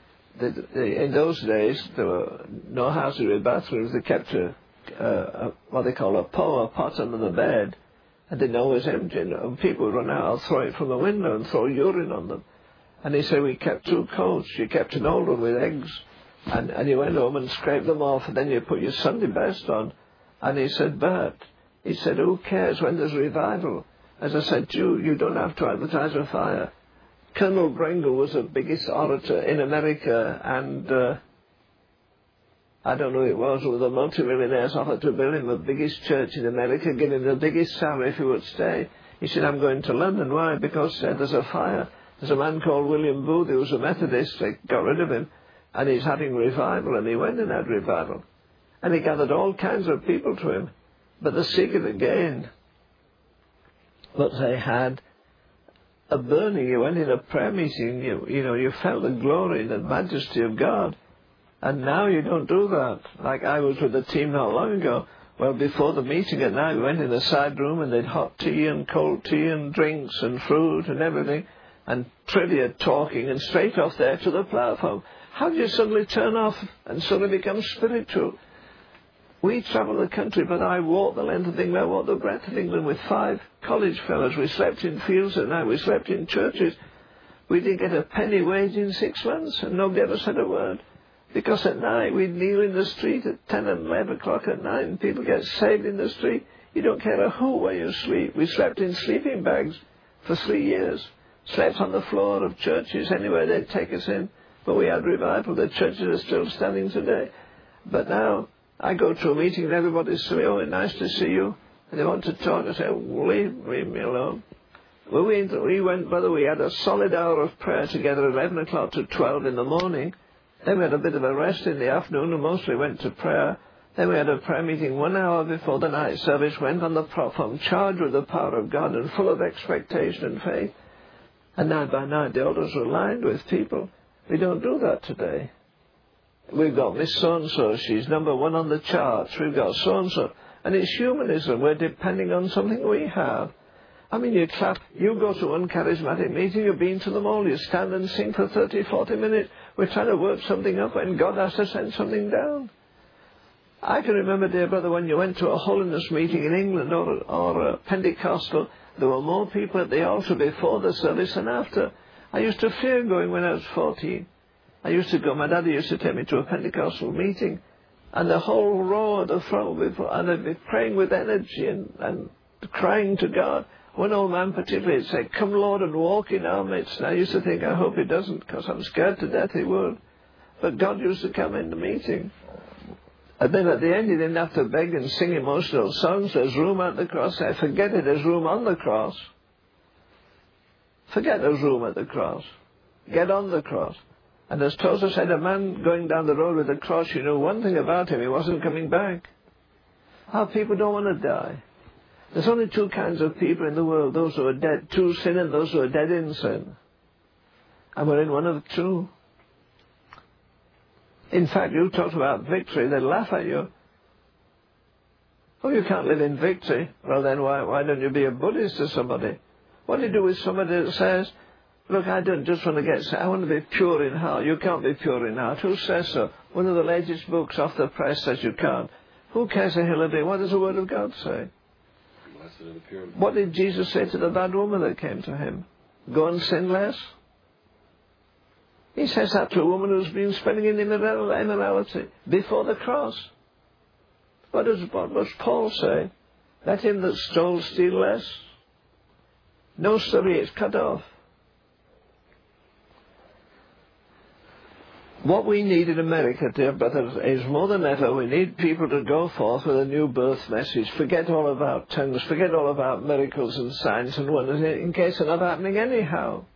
In those days, there were no houses with bathrooms. They kept what they call a pot under the bed, and they'd always empty it. And people would run out, I'll throw it from the window and throw urine on them. And he said, we kept 2 coats. You kept an old one with eggs, and you went home and scraped them off, and then you put your Sunday best on. And he said, but, he said, who cares when there's revival? As I said to you, you don't have to advertise a fire. Colonel Brengle was the biggest orator in America, and I don't know who it was, the multimillionaires offered to build him the biggest church in America, give him the biggest salary if he would stay. He said, I'm going to London. Why? Because there's a fire. There's a man called William Booth, who was a Methodist. They got rid of him, and he's having revival, and he went and had revival. And he gathered all kinds of people to him. But the secret again, but they had a burning. You went in a prayer meeting, you felt the glory, the majesty of God. And now you don't do that. Like I was with the team not long ago. Well, before the meeting at night, we went in a side room and they'd hot tea and cold tea and drinks and fruit and everything, and trivia talking, and straight off there to the platform. How do you suddenly turn off and suddenly become spiritual? We travel the country, but I walked the length of England, I walked the breadth of England with 5 college fellows. We slept in fields at night, we slept in churches. We didn't get a penny wage in 6 months, and nobody ever said a word. Because at night we'd kneel in the street at 10 and 11 o'clock at night, and people get saved in the street. You don't care a hoot where you sleep. We slept in sleeping bags for 3 years. Slept on the floor of churches, anywhere they'd take us in. But we had revival. The churches are still standing today. But now I go to a meeting and everybody says, oh, it's nice to see you. And they want to talk. I say, leave me alone. Well, we went, brother, we had a solid hour of prayer together, 11 o'clock to 12 in the morning. Then we had a bit of a rest in the afternoon and mostly went to prayer. Then we had a prayer meeting 1 hour before the night service, went on the platform, charged with the power of God and full of expectation and faith. And night by night the altars were lined with people. We don't do that today. We've got Miss So-and-so, she's number 1 on the charts. We've got so-and-so. And it's humanism. We're depending on something we have. I mean, you clap, you go to one charismatic meeting, you've been to them all, you stand and sing for 30, 40 minutes. We're trying to work something up and God has to send something down. I can remember, dear brother, when you went to a holiness meeting in England or a Pentecostal, there were more people at the altar before the service than after. I used to fear going when I was 14. I used to go, my daddy used to take me to a Pentecostal meeting, and the whole row at the front, and I'd be praying with energy and crying to God. One old man particularly would say, "Come, Lord, and walk in our midst." And I used to think, I hope he doesn't, because I'm scared to death he would. But God used to come in the meeting. And then at the end, he didn't have to beg and sing emotional songs. There's room at the cross. I forget it, there's room on the cross. Forget there's room at the cross. Get on the cross. And as Tozer said, a man going down the road with a cross, you know one thing about him, he wasn't coming back. Our people don't want to die. There's only two kinds of people in the world, those who are dead to sin and those who are dead in sin. And we're in one of the two. In fact, you talked about victory, they laugh at you. Oh, you can't live in victory. Well then, why don't you be a Buddhist or somebody? What do you do with somebody that says, look, I don't just want to get saved, I want to be pure in heart. You can't be pure in heart. Who says so? One of the latest books off the press says you can't. Who cares a hill a day? What does the Word of God say? What did Jesus say to the bad woman that came to him? Go and sin less? He says that to a woman who's been spending in immorality before the cross. What does Paul say? Let him that stole steal less. No, sorry, it's cut off. What we need in America, dear brothers, is more than ever, we need people to go forth with a new birth message. Forget all about tongues, forget all about miracles and signs and wonders, in case they're not happening anyhow.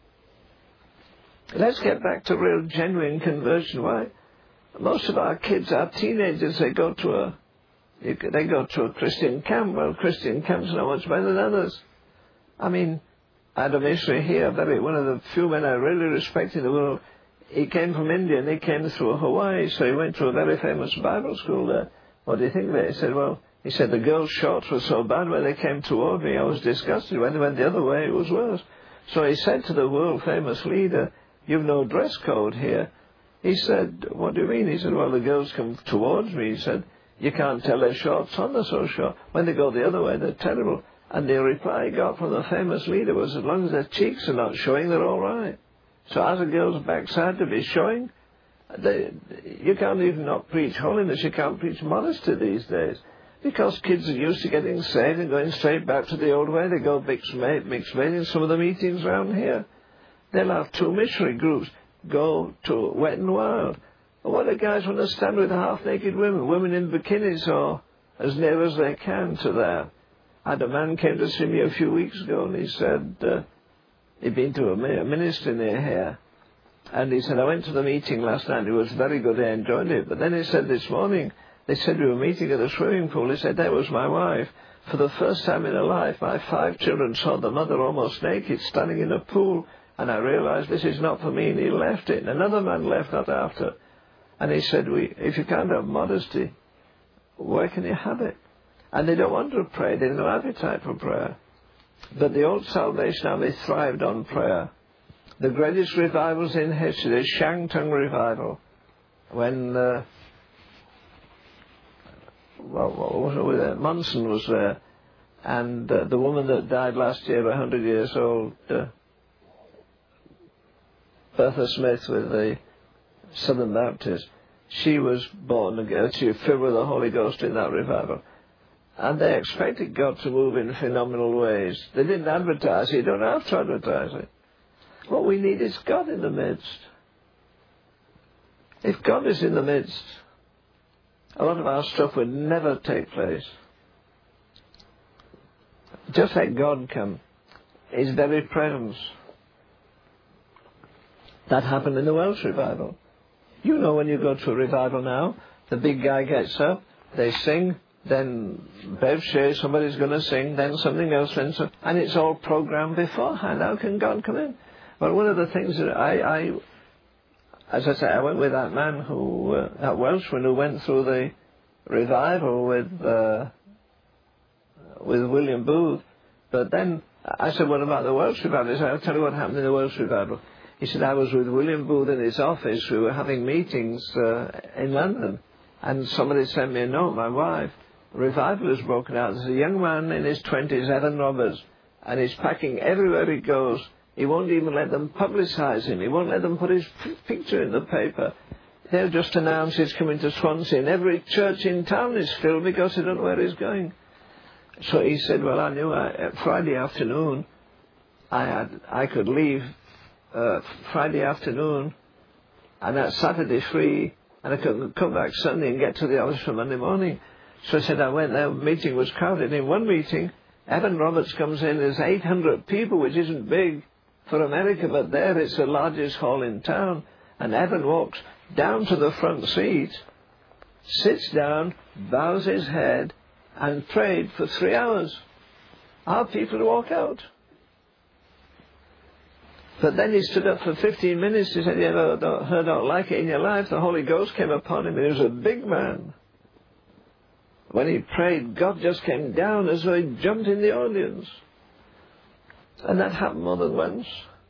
Let's get back to real, genuine conversion. Why? Most of our kids, our teenagers, they go to a Christian camp. Well, Christian camps are not much better than others. I mean, I had a missionary here, one of the few men I really respect in the world. He came from India and he came through Hawaii, so he went to a very famous Bible school there. What do you think of it? He said, the girls' shorts were so bad when they came toward me, I was disgusted. When they went the other way, it was worse. So he said to the world-famous leader, you've no dress code here. He said, what do you mean? He said, well, the girls come towards me. He said, you can't tell their shorts on, they're so short. When they go the other way, they're terrible. And the reply he got from the famous leader was, as long as their cheeks are not showing, they're all right. So as a girl's backside to be showing, you can't even not preach holiness, you can't preach modesty these days. Because kids are used to getting saved and going straight back to the old way. They go mixed maid in some of the meetings around here. They'll have two missionary groups go to Wet and Wild. And what the guys want to stand with half-naked women in bikinis or as near as they can to that. I had a man came to see me a few weeks ago and he said, he'd been to a minister near here. And he said, I went to the meeting last night. It was very good. I enjoyed it. But then he said this morning, they said we were meeting at the swimming pool. He said, that was my wife. For the first time in her life, my 5 children saw the mother almost naked, standing in a pool. And I realized this is not for me. And he left it. And another man left that after. And he said, if you can't have modesty, where can you have it? And they don't want to pray. They have no appetite for prayer. But the old Salvation Army thrived on prayer. The greatest revivals in history, the Shantung revival, when Monson was there, and the woman that died last year, 100 years old, Bertha Smith with the Southern Baptist, she was born again. She was filled with the Holy Ghost in that revival. And they expected God to move in phenomenal ways. They didn't advertise it. You don't have to advertise it. What we need is God in the midst. If God is in the midst, a lot of our stuff would never take place. Just let God come. His very presence. That happened in the Welsh revival. You know when you go to a revival now, the big guy gets up, they sing, then Bev shares, somebody's going to sing, then something else, and it's all programmed beforehand. How can God come in? Well, one of the things that as I say, I went with that man that Welshman who went through the revival with William Booth, But then I said, what about the Welsh revival? He said, I'll tell you what happened in the Welsh revival. He said, I was with William Booth in his office. We were having meetings in London. And somebody sent me a note, my wife. Revival has broken out. There's a young man in his 20s, Evan Roberts, and he's packing everywhere he goes. He won't even let them publicise him. He won't let them put his picture in the paper. They'll just announce he's coming to Swansea, and every church in town is filled because they don't know where he's going. So he said, well, I knew Friday afternoon I could leave Friday afternoon, and that's Saturday free, and I could come back Sunday and get to the office for Monday morning. So I said, I went there, the meeting was crowded. In one meeting, Evan Roberts comes in, there's 800 people, which isn't big for America, but there it's the largest hall in town. And Evan walks down to the front seat, sits down, bows his head, and prayed for 3 hours. Our people walk out. But then he stood up for 15 minutes. He said, you ever heard not like it in your life? The Holy Ghost came upon him. He was a big man. When he prayed, God just came down as though he jumped in the audience. And that happened more than once.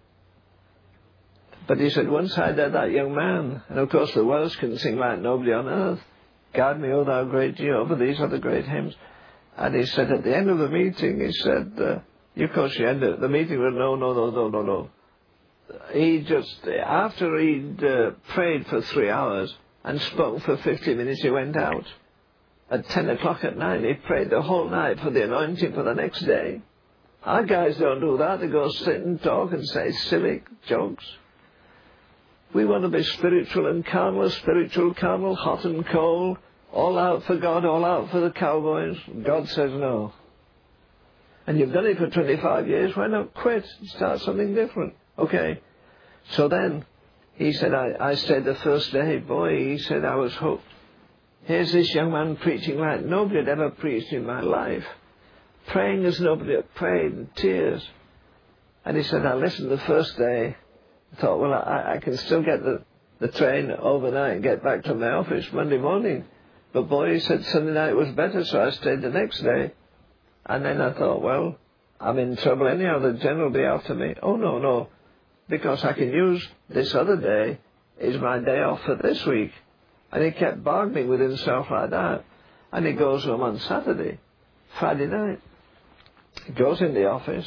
But he said, once I did that young man, and of course the Welsh can sing like nobody on earth, Guard me, O thou great Jehovah, these are the great hymns. And he said at the end of the meeting, he said, of course you ended the meeting with no. He just, after he'd prayed for 3 hours and spoke for 50 minutes, he went out. At 10 o'clock at night, he prayed the whole night for the anointing for the next day. Our guys don't do that. They go sit and talk and say silly jokes. We want to be spiritual and carnal, hot and cold, all out for God, all out for the cowboys. God says no. And you've done it for 25 years, why not quit and start something different? Okay. So then, he said, I stayed the first day. Boy, he said, I was hooked. Here's this young man preaching like nobody had ever preached in my life. Praying as nobody had prayed, in tears. And he said, I listened the first day. I thought, well, I can still get the train overnight and get back to my office Monday morning. But boy, he said Sunday night was better, so I stayed the next day. And then I thought, well, I'm in trouble anyhow, the general will be after me. Oh, no, because I can use this other day is my day off for this week. And he kept bargaining with himself like that. And he goes home on Saturday, Friday night. He goes in the office.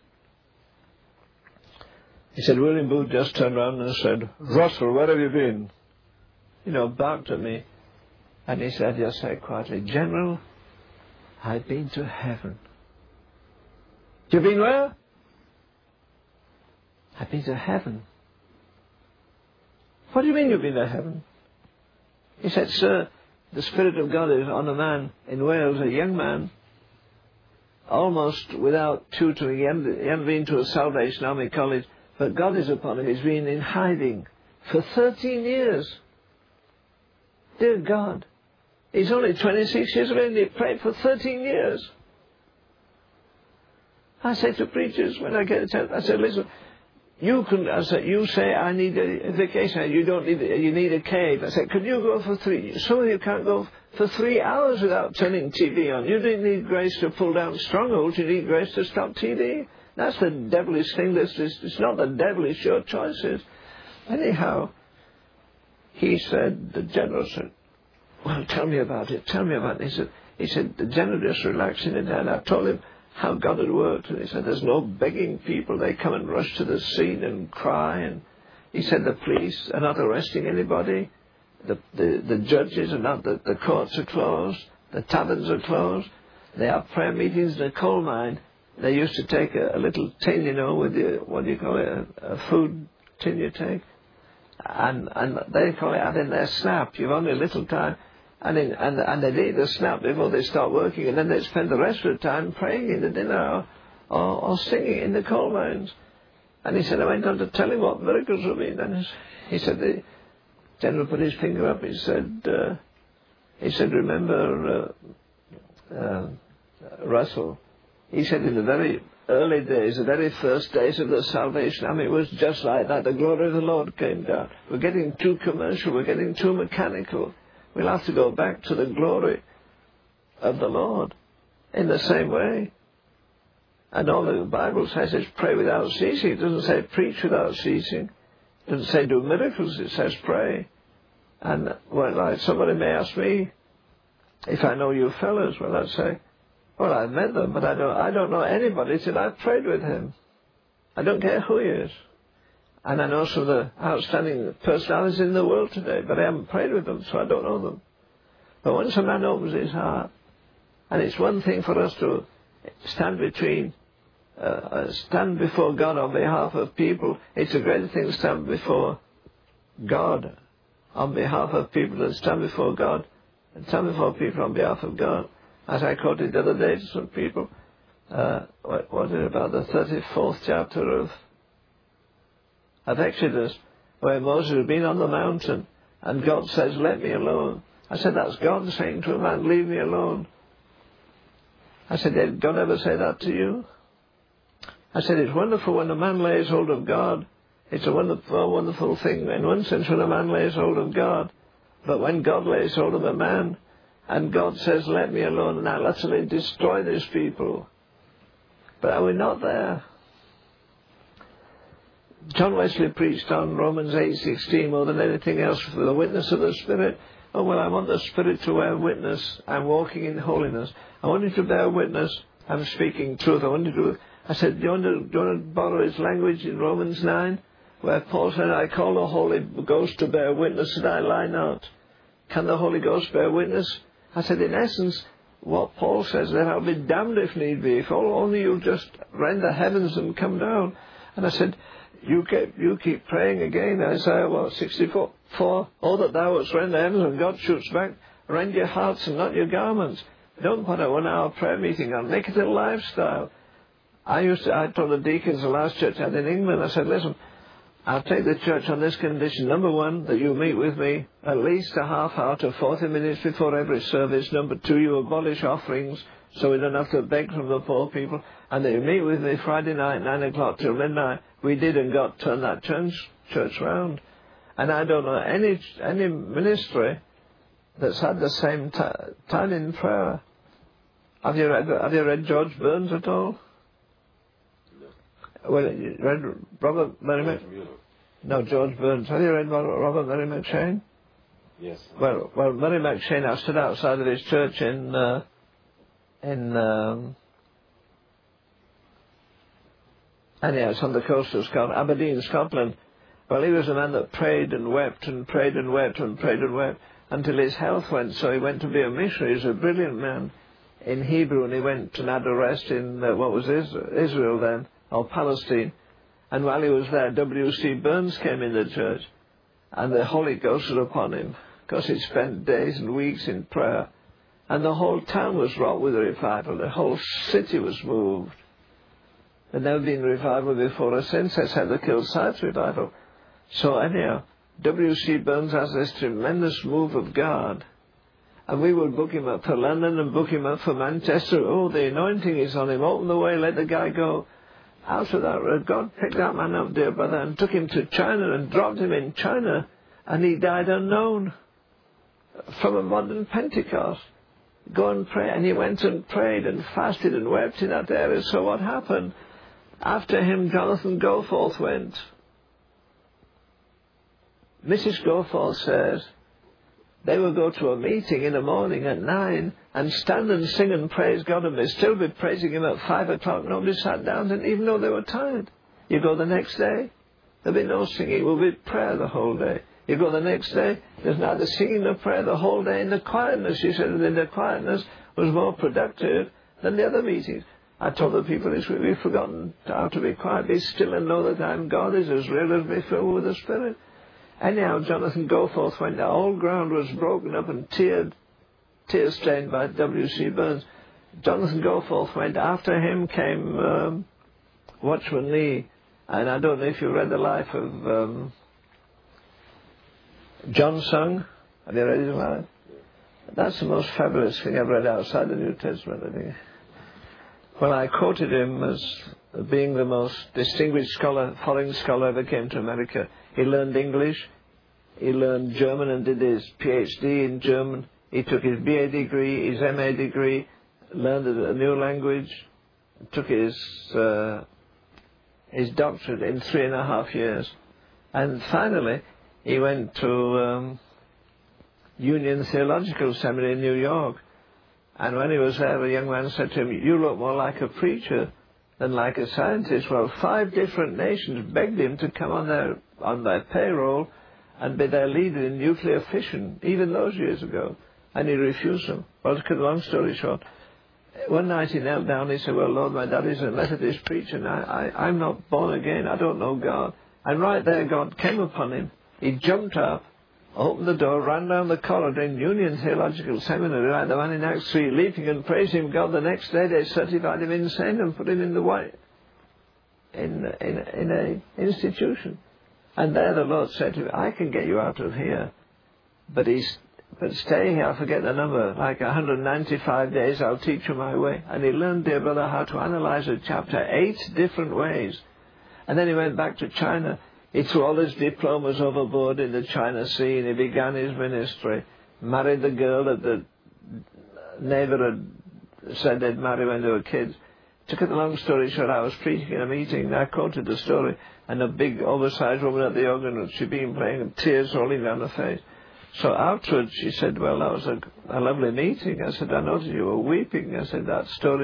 He said, William Booth just turned around and said, Russell, where have you been? Barked at me. And he said, just said quietly, General, I've been to heaven. You've been where? I've been to heaven. What do you mean you've been to heaven? He said, sir, the Spirit of God is on a man in Wales, a young man, almost without tutoring. He hadn't been to a Salvation Army college, but God is upon him. He's been in hiding for 13 years. Dear God. He's only 26 years old and he prayed for 13 years. I say to preachers when I get a chance, I say, listen, you say I need a vacation. You don't need you need a cave. I said, could you go for 3? So you can't go for 3 hours without turning TV on. You don't need grace to pull down strongholds. You need grace to stop TV. That's the devilish thing. It's not the devil. It's your choices. Anyhow, he said, the general said, well, tell me about it. He said, the general just relaxing it down. I told him how God had worked. And he said, there's no begging people. They come and rush to the scene and cry. And he said, the police are not arresting anybody. The judges are not, the courts are closed. The taverns are closed. They have prayer meetings in a coal mine. They used to take a little tin, with what do you call it, a food tin you take. And they call it having their snap. You've only a little time. And they eat the snap before they start working, and then they spend the rest of the time praying in the dinner or singing in the coal mines. And he said, I went on to tell him what miracles were being done. He said, the general put his finger up. He said, remember, Russell, he said in the very early days, the very first days of the Salvation Army, it was just like that. The glory of the Lord came down. We're getting too commercial. We're getting too mechanical. We'll have to go back to the glory of the Lord in the same way. And all the Bible says is pray without ceasing. It doesn't say preach without ceasing. It doesn't say do miracles. It says pray. And well, somebody may ask me if I know you fellows. Well, I'd say, well, I've met them, but I don't know anybody till I've prayed with him. I don't care who he is. And I know some of the outstanding personalities in the world today, but I haven't prayed with them, so I don't know them. But once a man opens his heart, and it's one thing for us to stand before God on behalf of people. It's a great thing to stand before God on behalf of people, and stand before God and stand before people on behalf of God. As I quoted the other day to some people, what was it, about the 34th chapter of Exodus, where Moses had been on the mountain and God says, let me alone. I said, that's God saying to a man, leave me alone. I said, did God ever say that to you? I said, it's wonderful when a man lays hold of God. It's a wonderful thing in one sense when a man lays hold of God. But when God lays hold of a man and God says, let me alone and I'll utterly destroy these people. But are we not there? John Wesley preached on Romans 8:16 more than anything else for the witness of the Spirit. Oh, well, I want the Spirit to bear witness. I'm walking in holiness. I want you to bear witness. I'm speaking truth. I said, do you want to borrow his language in Romans 9? Where Paul said, I call the Holy Ghost to bear witness that I lie not. Can the Holy Ghost bear witness? I said, in essence, what Paul says, that I'll be damned if need be, if only you'll just rend the heavens and come down. And I said, you keep praying again, Isaiah 64, oh, that thou wouldst rend the heavens, and God shoots back, rend your hearts and not your garments. Don't put a 1-hour prayer meeting on, make it a lifestyle. I told the deacons the last church I had in England, I said, listen, I'll take the church on this condition. Number one, that you meet with me at least a half hour to 40 minutes before every service. Number two, you abolish offerings so we don't have to beg from the poor people. And that you meet with me Friday night, 9 o'clock till midnight. We did and got turned that church round. And I don't know any ministry that's had the same time in prayer. Have you read George Burns at all? Well, you read Robert Mary McCheyne? No, George Burns. Have you read Robert Mary McCheyne? Yes. Well, Mary McCheyne, I stood outside of his church in it's on the coast of Scotland, Aberdeen, Scotland. Well, he was a man that prayed and wept and prayed and wept and prayed and wept until his health went, so he went to be a missionary. He was a brilliant man in Hebrew, and he went to Nadarest in, Israel then, or Palestine. And while he was there, W.C. Burns came in the church, and the Holy Ghost was upon him, because he spent days and weeks in prayer. And the whole town was wrought with a revival. The whole city was moved. There'd never been revival before or since, except the Kilsyth revival. So anyhow, W.C. Burns has this tremendous move of God. And we would book him up for London and book him up for Manchester. Oh, the anointing is on him. Open the way, let the guy go. After that, God picked that man up, dear brother, and took him to China and dropped him in China. And he died unknown from a modern Pentecost. Go and pray. And he went and prayed and fasted and wept in that area. So what happened? After him, Jonathan Goforth went. Mrs. Goforth says they will go to a meeting in the morning at 9 and stand and sing and praise God, and they'll still be praising him at 5 o'clock. Nobody sat down, and even though they were tired. You go the next day, there'll be no singing. It will be prayer the whole day. You go the next day, there's neither singing nor prayer the whole day in the quietness. She said that the quietness was more productive than the other meetings. I told the people this week, we've forgotten how to be quiet. Be still and know that I am God is as real as be filled with the Spirit. Anyhow, Jonathan Goforth went down. All ground was broken up and tear-stained by W.C. Burns. Jonathan Goforth went. After him came Watchman Nee. And I don't know if you read the life of John Sung. Have you read his life? That's the most fabulous thing I've read outside the New Testament, I think. Well, I quoted him as being the most distinguished scholar, foreign scholar ever came to America. He learned English, he learned German and did his PhD in German. He took his BA degree, his MA degree, learned a new language, took his doctorate in 3.5 years. And finally, he went to Union Theological Seminary in New York. And when he was there, a young man said to him, "You look more like a preacher than like a scientist." Well, 5 different nations begged him to come on their payroll and be their leader in nuclear fission, even those years ago. And he refused them. Well, to cut a long story short, one night he knelt down and he said, "Well, Lord, my daddy's a Methodist preacher and I'm not born again. I don't know God." And right there, God came upon him. He jumped up, opened the door, ran down the corridor in Union Theological Seminary, like the man in Acts 3, leaping and praising God. The next day they certified him insane and put him in the white in a institution. And there the Lord said to him, "I can get you out of here, but stay here." I forget the number, like 195 days. I'll teach you my way. And he learned, dear brother, how to analyze a chapter 8 different ways. And then he went back to China. He threw all his diplomas overboard in the China Sea, and he began his ministry. Married the girl that the neighbor had said they'd marry when they were kids. To cut a long story short, I was preaching in a meeting, and I quoted the story, and a big oversized woman at the organ, she'd been playing, and tears rolling down her face. So afterwards she said, "Well, that was a lovely meeting." I said, "I noticed you were weeping." I said, that story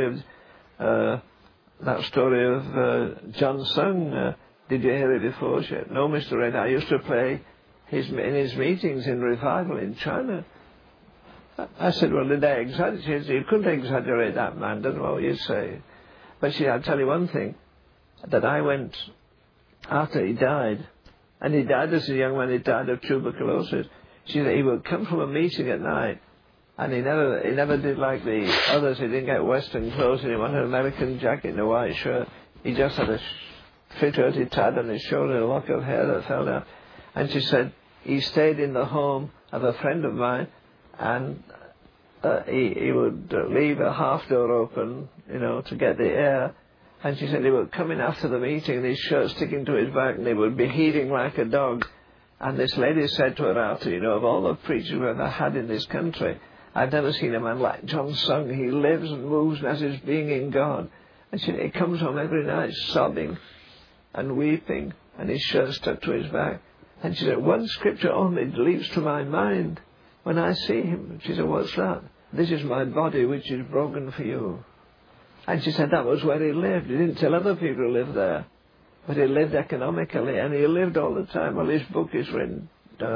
of John Sung, did you hear it before?" She said, "No, Mr. Red, I used to play in his meetings in revival in China." I said, "Well, did they exaggerate?" She said, "You couldn't exaggerate that, man, don't know what you say." But she said, "I'll tell you one thing, that I went after he died, and he died as a young man, he died of tuberculosis." She said he would come from a meeting at night, and he never did like the others. He didn't get Western clothes, and he wanted an American jacket and a white shirt. He just had a fit shirt he tied on his shoulder and a lock of hair that fell down. And she said he stayed in the home of a friend of mine, and he would leave a half door open, to get the air. And she said he would come in after the meeting, and his shirt sticking to his back, and he would be heaving like a dog. And this lady said to her after, "Of all the preachers we've ever had in this country, I've never seen a man like John Sung. He lives and moves as his being in God." And she said he comes home every night sobbing and weeping, and his shirt stuck to his back. And she said, "One scripture only leaps to my mind when I see him." She said, "What's that?" "This is my body which is broken for you." And she said that was where he lived. He didn't tell other people to live there, but he lived economically, and he lived all the time. Well, his book is written.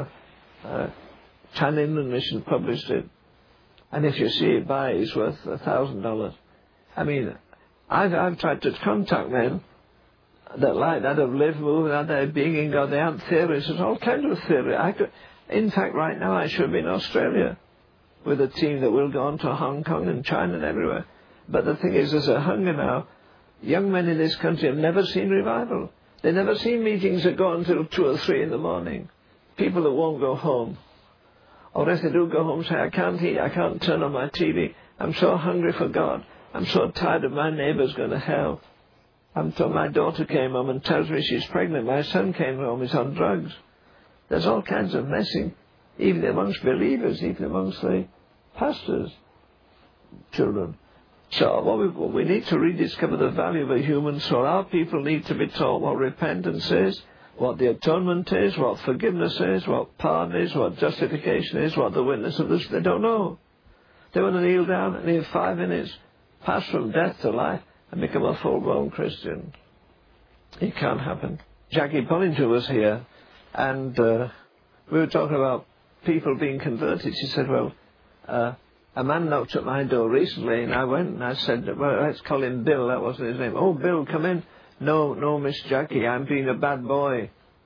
Chan Inland Mission published it. And if you see it buy, it's worth $1,000. I mean, I've tried to contact men that like that have lived, moved, out there, being in God. They aren't theories. There's all kinds of theory. In fact, right now I should be in Australia with a team that will go on to Hong Kong and China and everywhere. But the thing is, there's a hunger now. Young men in this country have never seen revival. They've never seen meetings that go until 2 or 3 in the morning. People that won't go home. Or if they do go home, say, "I can't eat, I can't turn on my TV. I'm so hungry for God. I'm so tired of my neighbours going to hell." So my daughter came home and tells me she's pregnant. My son came home, he's on drugs. There's all kinds of messing, even amongst believers, even amongst the pastors' children. So what we need to rediscover the value of a human soul. Our people need to be taught what repentance is, what the atonement is, what forgiveness is, what pardon is, what justification is, what the witness of this. They don't know. They want to kneel down and in 5 minutes pass from death to life and become a full-blown Christian. It can't happen. Jackie Bollinger was here, and we were talking about people being converted. She said, "Well, a man knocked at my door recently," and I went and I said, "Well, let's call him Bill." That wasn't his name. "Oh, Bill, come in." No, Miss Jackie, I'm being a bad boy.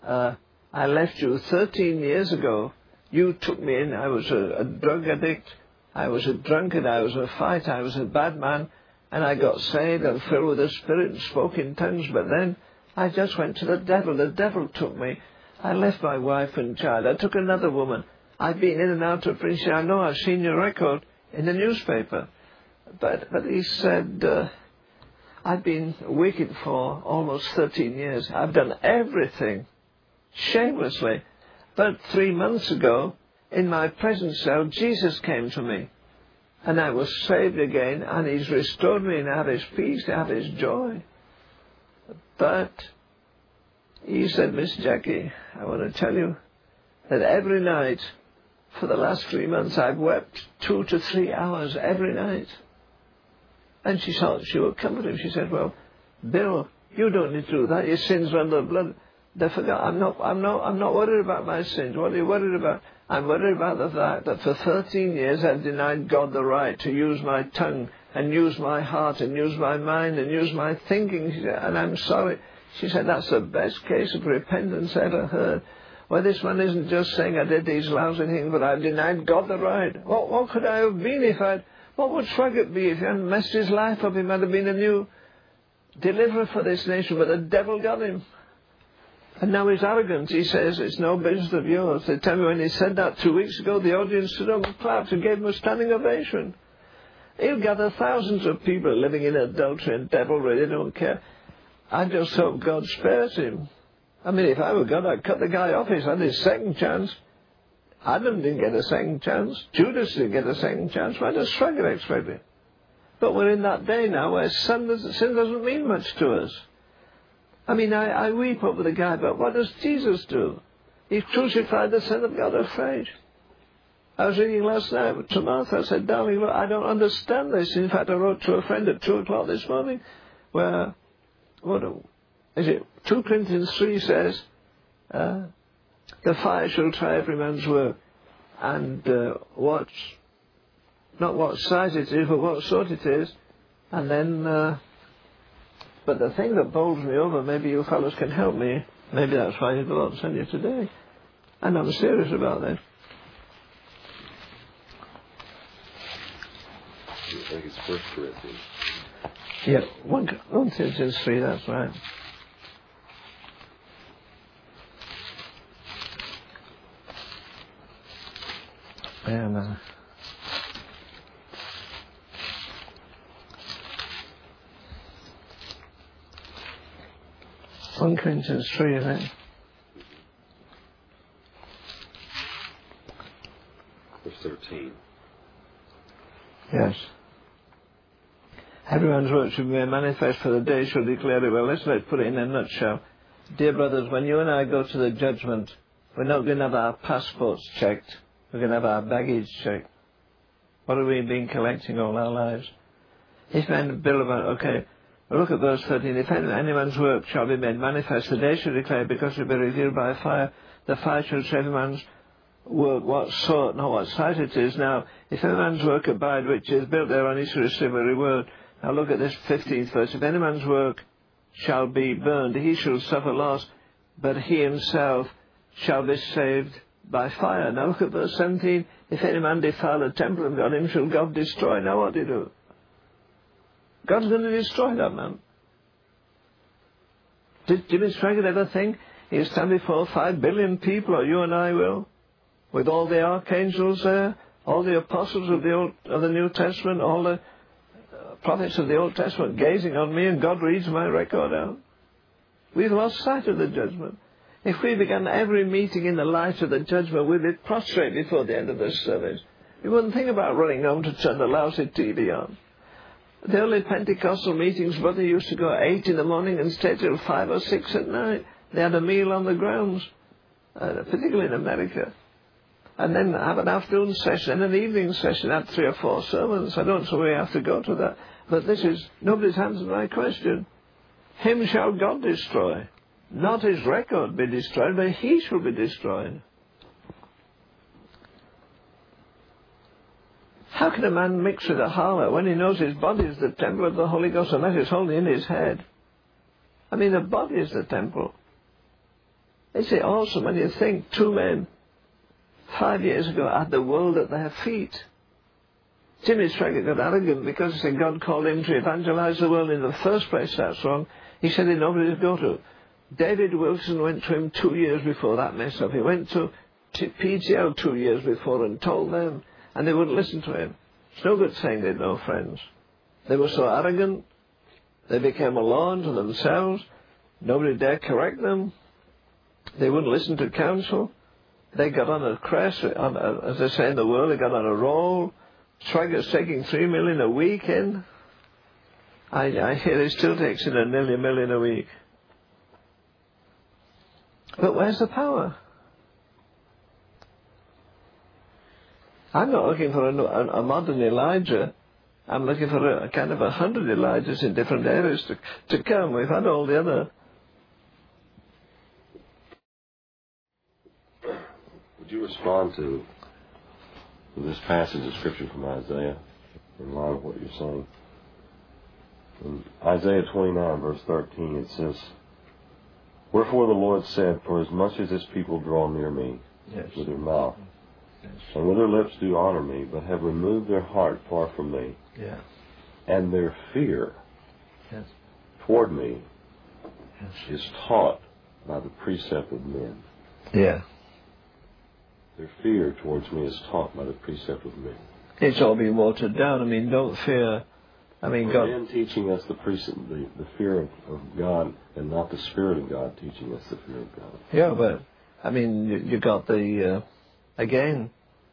I left you 13 years ago. You took me in. I was a drug addict. I was a drunkard. I was a fighter. I was a bad man. And I got saved and filled with the Spirit and spoke in tongues. But then I just went to the devil. The devil took me. I left my wife and child. I took another woman. I've been in and out of prison. I know, I've seen your record in the newspaper. But he said, I've been wicked for almost 13 years. I've done everything shamelessly. But 3 months ago, in my prison cell, Jesus came to me. And I was saved again, and He's restored me, and I have His peace, I have His joy. But He said, Miss Jackie, I want to tell you that every night for the last 3 months I've wept 2 to 3 hours every night. And she thought she would comfort him. She said, well, Bill, you don't need to do that. Your sins are under the blood. They forgot. I'm not worried about my sins. What are you worried about? I'm worried about the fact that for 13 years I've denied God the right to use my tongue and use my heart and use my mind and use my thinking. She said, and I'm sorry. She said, that's the best case of repentance I ever heard. Well, this man isn't just saying I did these lousy things, but I've denied God the right. What could I have been if I'd... What would Swaggart be if he hadn't messed his life up? He might have been a new deliverer for this nation, but the devil got him. And now he's arrogant. He says, it's no business of yours. They tell me when he said that 2 weeks ago, the audience stood up and clapped and gave him a standing ovation. He'll gather thousands of people living in adultery and devilry. They don't care. I just hope God spares him. I mean, if I were God, I'd cut the guy off. He's had his second chance. Adam didn't get a second chance. Judas didn't get a second chance. Why does Swaggart expect it? But we're in that day now where sin doesn't mean much to us. I mean, I weep over the guy, but what does Jesus do? He crucified the Son of God afresh. I was reading last night to Martha. I said, darling, look, I don't understand this. In fact, I wrote to a friend at 2 o'clock this morning where, 2 Corinthians 3 says, the fire shall try every man's work, and not what size it is, but what sort it is. And then, but the thing that bowls me over, maybe you fellows can help me, maybe that's why the Lord sent you today. And I'm serious about that. I think it's 1 Corinthians. Yeah, 1 Corinthians 3, that's right. And 1 Corinthians 3, I think. Verse 13. Yes. Everyone's work should be made manifest, for the day shall declare it. Well, let's put it in a nutshell. Dear brothers, when you and I go to the judgment, we're not going to have our passports checked. We're going to have our baggage checked. What have we been collecting all our lives? If men bill about, look at verse 13. If any man's work shall be made manifest, the day shall declare it, because it will be revealed by fire. The fire shall show every man's work what sort, not what size it is. Now, if any man's work abide, which is built thereon, he shall receive a reward. Now look at this 15th verse. If any man's work shall be burned, he shall suffer loss, but he himself shall be saved by fire. Now look at verse 17. If any man defile the temple of God, him shall God destroy. Now what do you do? God's going to destroy that man. Did Jimmy Swaggart ever think he'll stand before 5 billion people, or you and I will, with all the archangels there, all the apostles of the New Testament, all the prophets of the Old Testament gazing on me, and God reads my record out? We've lost sight of the judgment. If we began every meeting in the light of the judgment, we'd be prostrate before the end of this service. We wouldn't think about running home to turn the lousy TV on. The early Pentecostal meetings, brother, used to go at 8 in the morning and stay till 5 or 6 at night. They had a meal on the grounds, particularly in America. And then have an afternoon session and an evening session, have 3 or 4 sermons. I don't know where you have to go to that. But this is, nobody's answered my question. Him shall God destroy. Not his record be destroyed, but he shall be destroyed. How can a man mix with a harlot when he knows his body is the temple of the Holy Ghost, unless it's holding in his head? I mean, the body is the temple. Isn't it awesome when you think 2 men 5 years ago had the world at their feet? Jimmy Swaggart got arrogant because he said God called him to evangelize the world in the first place. That's wrong. He said he'd nobody to go to. David Wilson went to him 2 years before that mess up. He went to PGL 2 years before and told them, and they wouldn't listen to him. It's no good saying they'd no friends. They were so arrogant, they became a law unto themselves. Nobody dared correct them. They wouldn't listen to counsel. They got on a crest, as they say in the world, they got on a roll. Schweigert's taking 3 million a week in. I hear he still takes in nearly $1 million a week. But where's the power? I'm not looking for a modern Elijah. I'm looking for a kind of 100 Elijahs in different areas to come. We've had all the other. Would you respond to this passage of Scripture from Isaiah in line with what you're saying? In Isaiah 29, verse 13, it says, "Wherefore the Lord said, For as much as this people draw near me with their mouth, and with their lips do honor me, but have removed their heart far from me, and their fear toward me is taught by the precept of men." Yeah. Their fear towards me is taught by the precept of men. It's all been watered down. I mean, don't fear. I mean, God. Men teaching us the fear of God, and not the Spirit of God teaching us the fear of God. Yeah, but I mean, you got the again.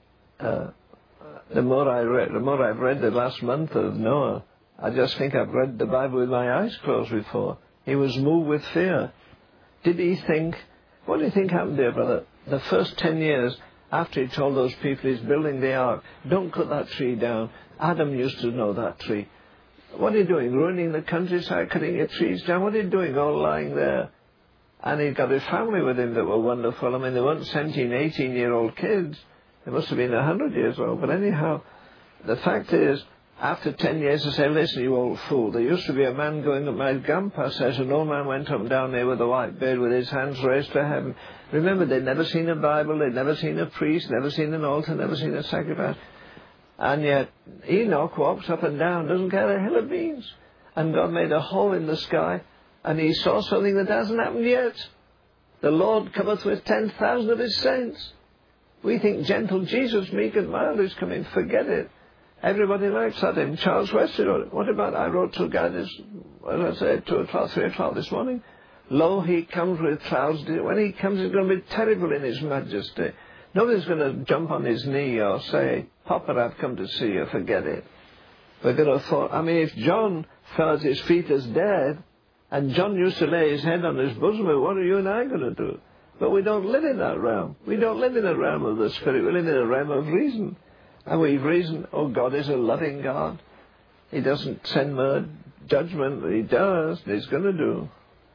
The more I've read the last month of Noah, I just think I've read the Bible with my eyes closed before. He was moved with fear. Did he think? What do you think happened there, brother? The first 10 years after he told those people he's building the ark, don't cut that tree down. Adam used to know that tree. What are you doing? Ruining the countryside, cutting your trees down? What are you doing? All lying there. And he'd got his family with him that were wonderful. I mean, they weren't 17, 18-year-old kids. They must have been 100 years old. But anyhow, the fact is, after 10 years, they say, listen, you old fool. There used to be a man going up, my grandpa says, an old man went up and down there with a white beard with his hands raised to heaven. Remember, they'd never seen a Bible, they'd never seen a priest, never seen an altar, never seen a sacrifice. And yet, Enoch walks up and down, doesn't care a hill of beans. And God made a hole in the sky, and he saw something that hasn't happened yet. The Lord cometh with 10,000 of his saints. We think gentle Jesus, meek and mild, is coming. Forget it. Everybody likes that hymn. Charles Wesley wrote it. What about, I wrote to a guy this, as I said, 2 o'clock, 3 o'clock this morning. Lo, he comes with clouds. When he comes, he's going to be terrible in his majesty. Nobody's going to jump on his knee or say, Papa, I've come to see you. Forget it. We're going to thought, I mean, if John fell at his feet as dead, and John used to lay his head on his bosom, what are you and I going to do? But we don't live in that realm. We don't live in a realm of the Spirit. We live in a realm of reason. And we've reasoned, oh, God is a loving God. He doesn't send judgment. He does. He's going to do.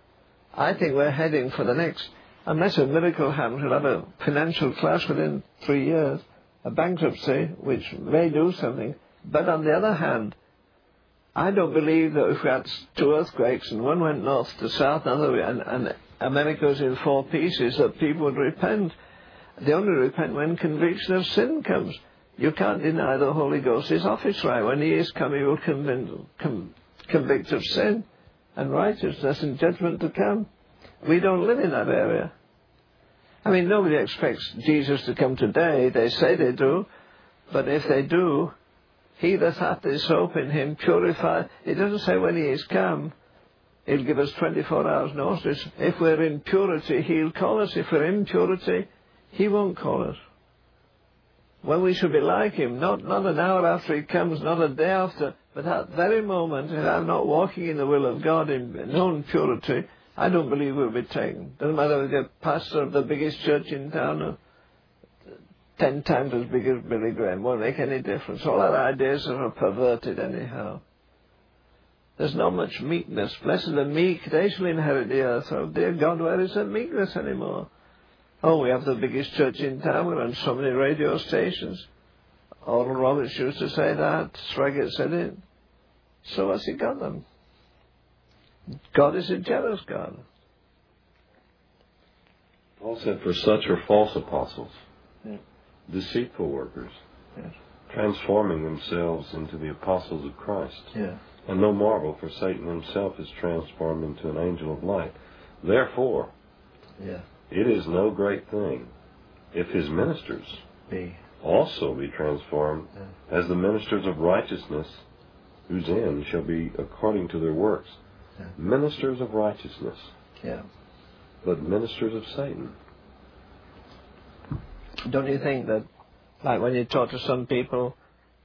I think we're heading for the next, unless a miracle happens, we'll have a financial clash within 3 years, a bankruptcy, which may do something. But on the other hand, I don't believe that if we had 2 earthquakes and one went north to south and America's in 4 pieces, that people would repent. They only repent when conviction of sin comes. You can't deny the Holy Ghost is off its right. When he is come, he will convict of sin and righteousness and judgment to come. We don't live in that area. I mean, nobody expects Jesus to come today. They say they do. But if they do, he that hath this hope in him purify. It doesn't say when he is come. He'll give us 24 hours notice. If we're in purity, he'll call us. If we're in purity, he won't call us. When we should be like him, not an hour after he comes, not a day after, but that very moment, if I'm not walking in the will of God in known purity, I don't believe we'll be taken. Doesn't matter if you're pastor of the biggest church in town or 10 times as big as Billy Graham. Won't make any difference. All our ideas are perverted anyhow. There's not much meekness. Blessed are the meek, they shall inherit the earth. Oh dear God, where is that meekness anymore? Oh, we have the biggest church in town. We're on so many radio stations. Oral Roberts used to say that. Swaggart said it. So what's he got them? God is a jealous God. Paul said, for such are false apostles, deceitful workers, transforming themselves into the apostles of Christ. And no marvel, for Satan himself is transformed into an angel of light. Therefore, it is no great thing if his ministers also be transformed as the ministers of righteousness, whose end shall be according to their works. Ministers of righteousness, but ministers of Satan. Don't you think that, like when you talk to some people,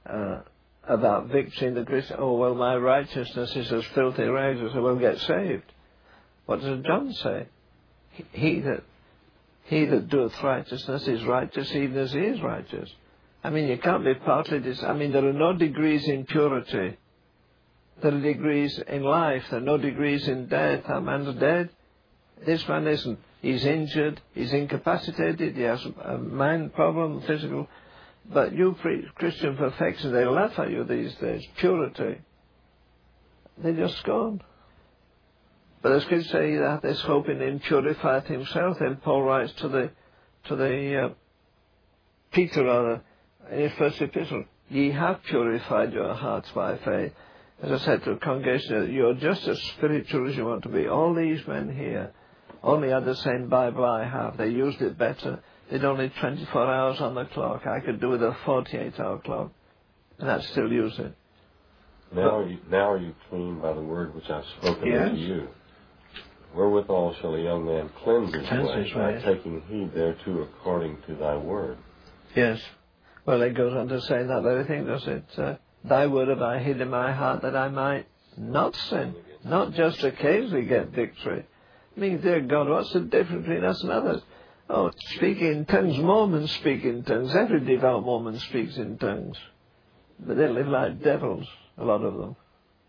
about victory in the Christian. Oh, well, my righteousness is as filthy rags, so we'll get saved. What does John say? He that doeth righteousness is righteous even as he is righteous. I mean, you can't be partly there are no degrees in purity. There are degrees in life. There are no degrees in death. That man's dead. This man isn't. He's injured. He's incapacitated. He has a mind problem, physical. But you preach Christian perfection. They laugh at you these days. Purity. They just scorn. But as kids say, he that hath this hope in him purifieth himself. Then Paul writes to the Peter, in his first epistle, ye have purified your hearts by faith. As I said to the congregation, you're just as spiritual as you want to be. All these men here only had the same Bible I have. They used it better. They'd only 24 hours on the clock. I could do with a 48-hour clock, and I'd still use it. Now are you clean by the word which I've spoken unto you. Wherewithal shall a young man cleanse his way by taking heed thereto according to thy word. Yes. Well, it goes on to say that very thing, does it? Thy word have I hid in my heart that I might not sin, not just occasionally get victory. I mean, dear God, what's the difference between us and others? Oh, speaking in tongues, Mormons speak in tongues. Every devout Mormon speaks in tongues. But they live like devils, a lot of them.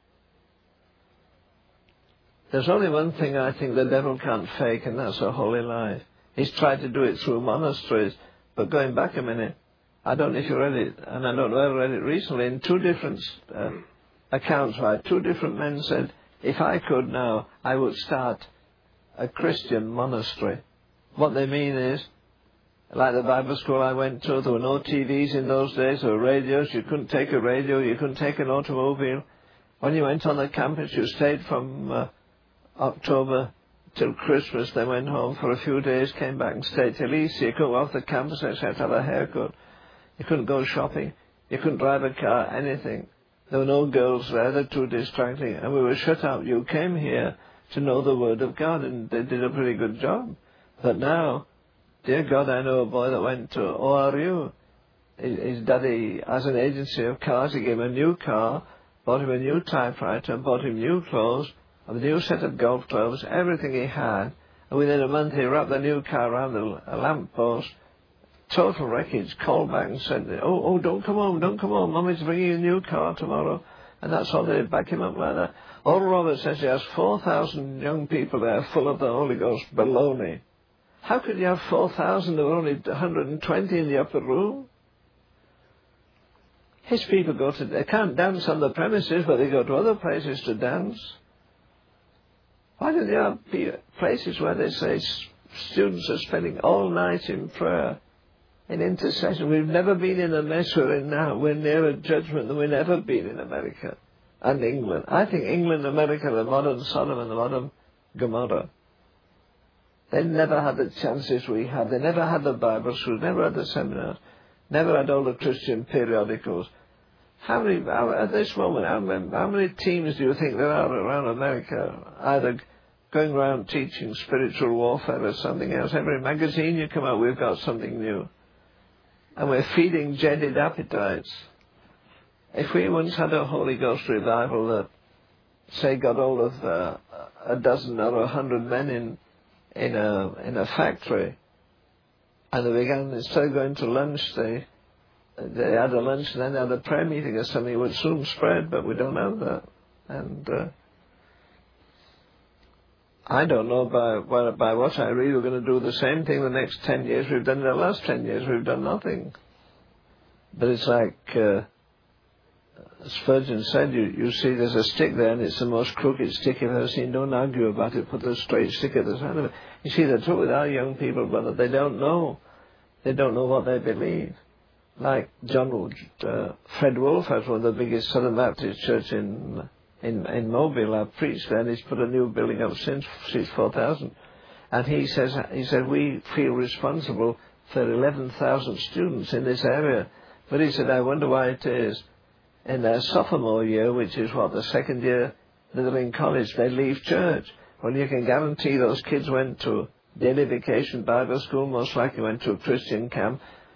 There's only one thing I think the devil can't fake, and that's a holy life. He's tried to do it through monasteries, but going back a minute, I don't know if you read it, and I don't know if I read it recently, in two different accounts, right? Two different men said, if I could now, I would start a Christian monastery. What they mean is, like the Bible school I went to, there were no TVs in those days, there were radios, you couldn't take a radio, you couldn't take an automobile. When you went on the campus, you stayed from October till Christmas, then went home for a few days, came back and stayed till Easter. You couldn't go off the campus except have a haircut. You couldn't go shopping. You couldn't drive a car, anything. There were no girls there, they're too distracting. And we were shut out. You came here to know the Word of God, and they did a pretty good job. But now, dear God, I know a boy that went to ORU. His daddy has an agency of cars. He gave him a new car, bought him a new typewriter, bought him new clothes, a new set of golf clubs, everything he had. And within a month, he wrapped the new car around a lamppost. Total wreckage. Called back and said, oh, don't come home, Mummy's bringing a new car tomorrow. And that's all they back him up like that. Old Robert says he has 4,000 young people there full of the Holy Ghost baloney. How could you have 4,000? There were only 120 in the upper room. His people they can't dance on the premises, but they go to other places to dance. Why don't you have places where they say students are spending all night in prayer, in intercession? We've never been in a mess we're in now. We're nearer judgment than we've ever been in America and England. I think England and America are the modern Sodom and the modern Gomorrah. They never had the chances we had. They never had the Bible schools, never had the seminars, never had all the Christian periodicals. At this moment, how many teams do you think there are around America, either going around teaching spiritual warfare or something else? Every magazine you come out, we've got something new. And we're feeding jaded appetites. If we once had a Holy Ghost revival that, say, got hold of a dozen or 100 men in a factory, and they began, instead of going to lunch, they had a lunch and then they had a prayer meeting or something, it would soon spread, but we don't have that. And I don't know by what I read, we're going to do the same thing the next 10 years we've done in the last 10 years. We've done nothing. But it's like Spurgeon said, you see there's a stick there and it's the most crooked stick you've ever seen. Don't argue about it. Put the straight stick at the side of it. You see, the trouble with our young people, brother, they don't know. They don't know what they believe. Like Fred Wolf has one of the biggest Southern Baptist church in Mobile. I've preached there, and he's put a new building up since 4,000. And he said we feel responsible for 11,000 students in this area. But he said, I wonder why it is. In their sophomore year, which is the second year that they're in college, they leave church. Well, you can guarantee those kids went to daily vacation Bible school, most likely went to a Christian camp,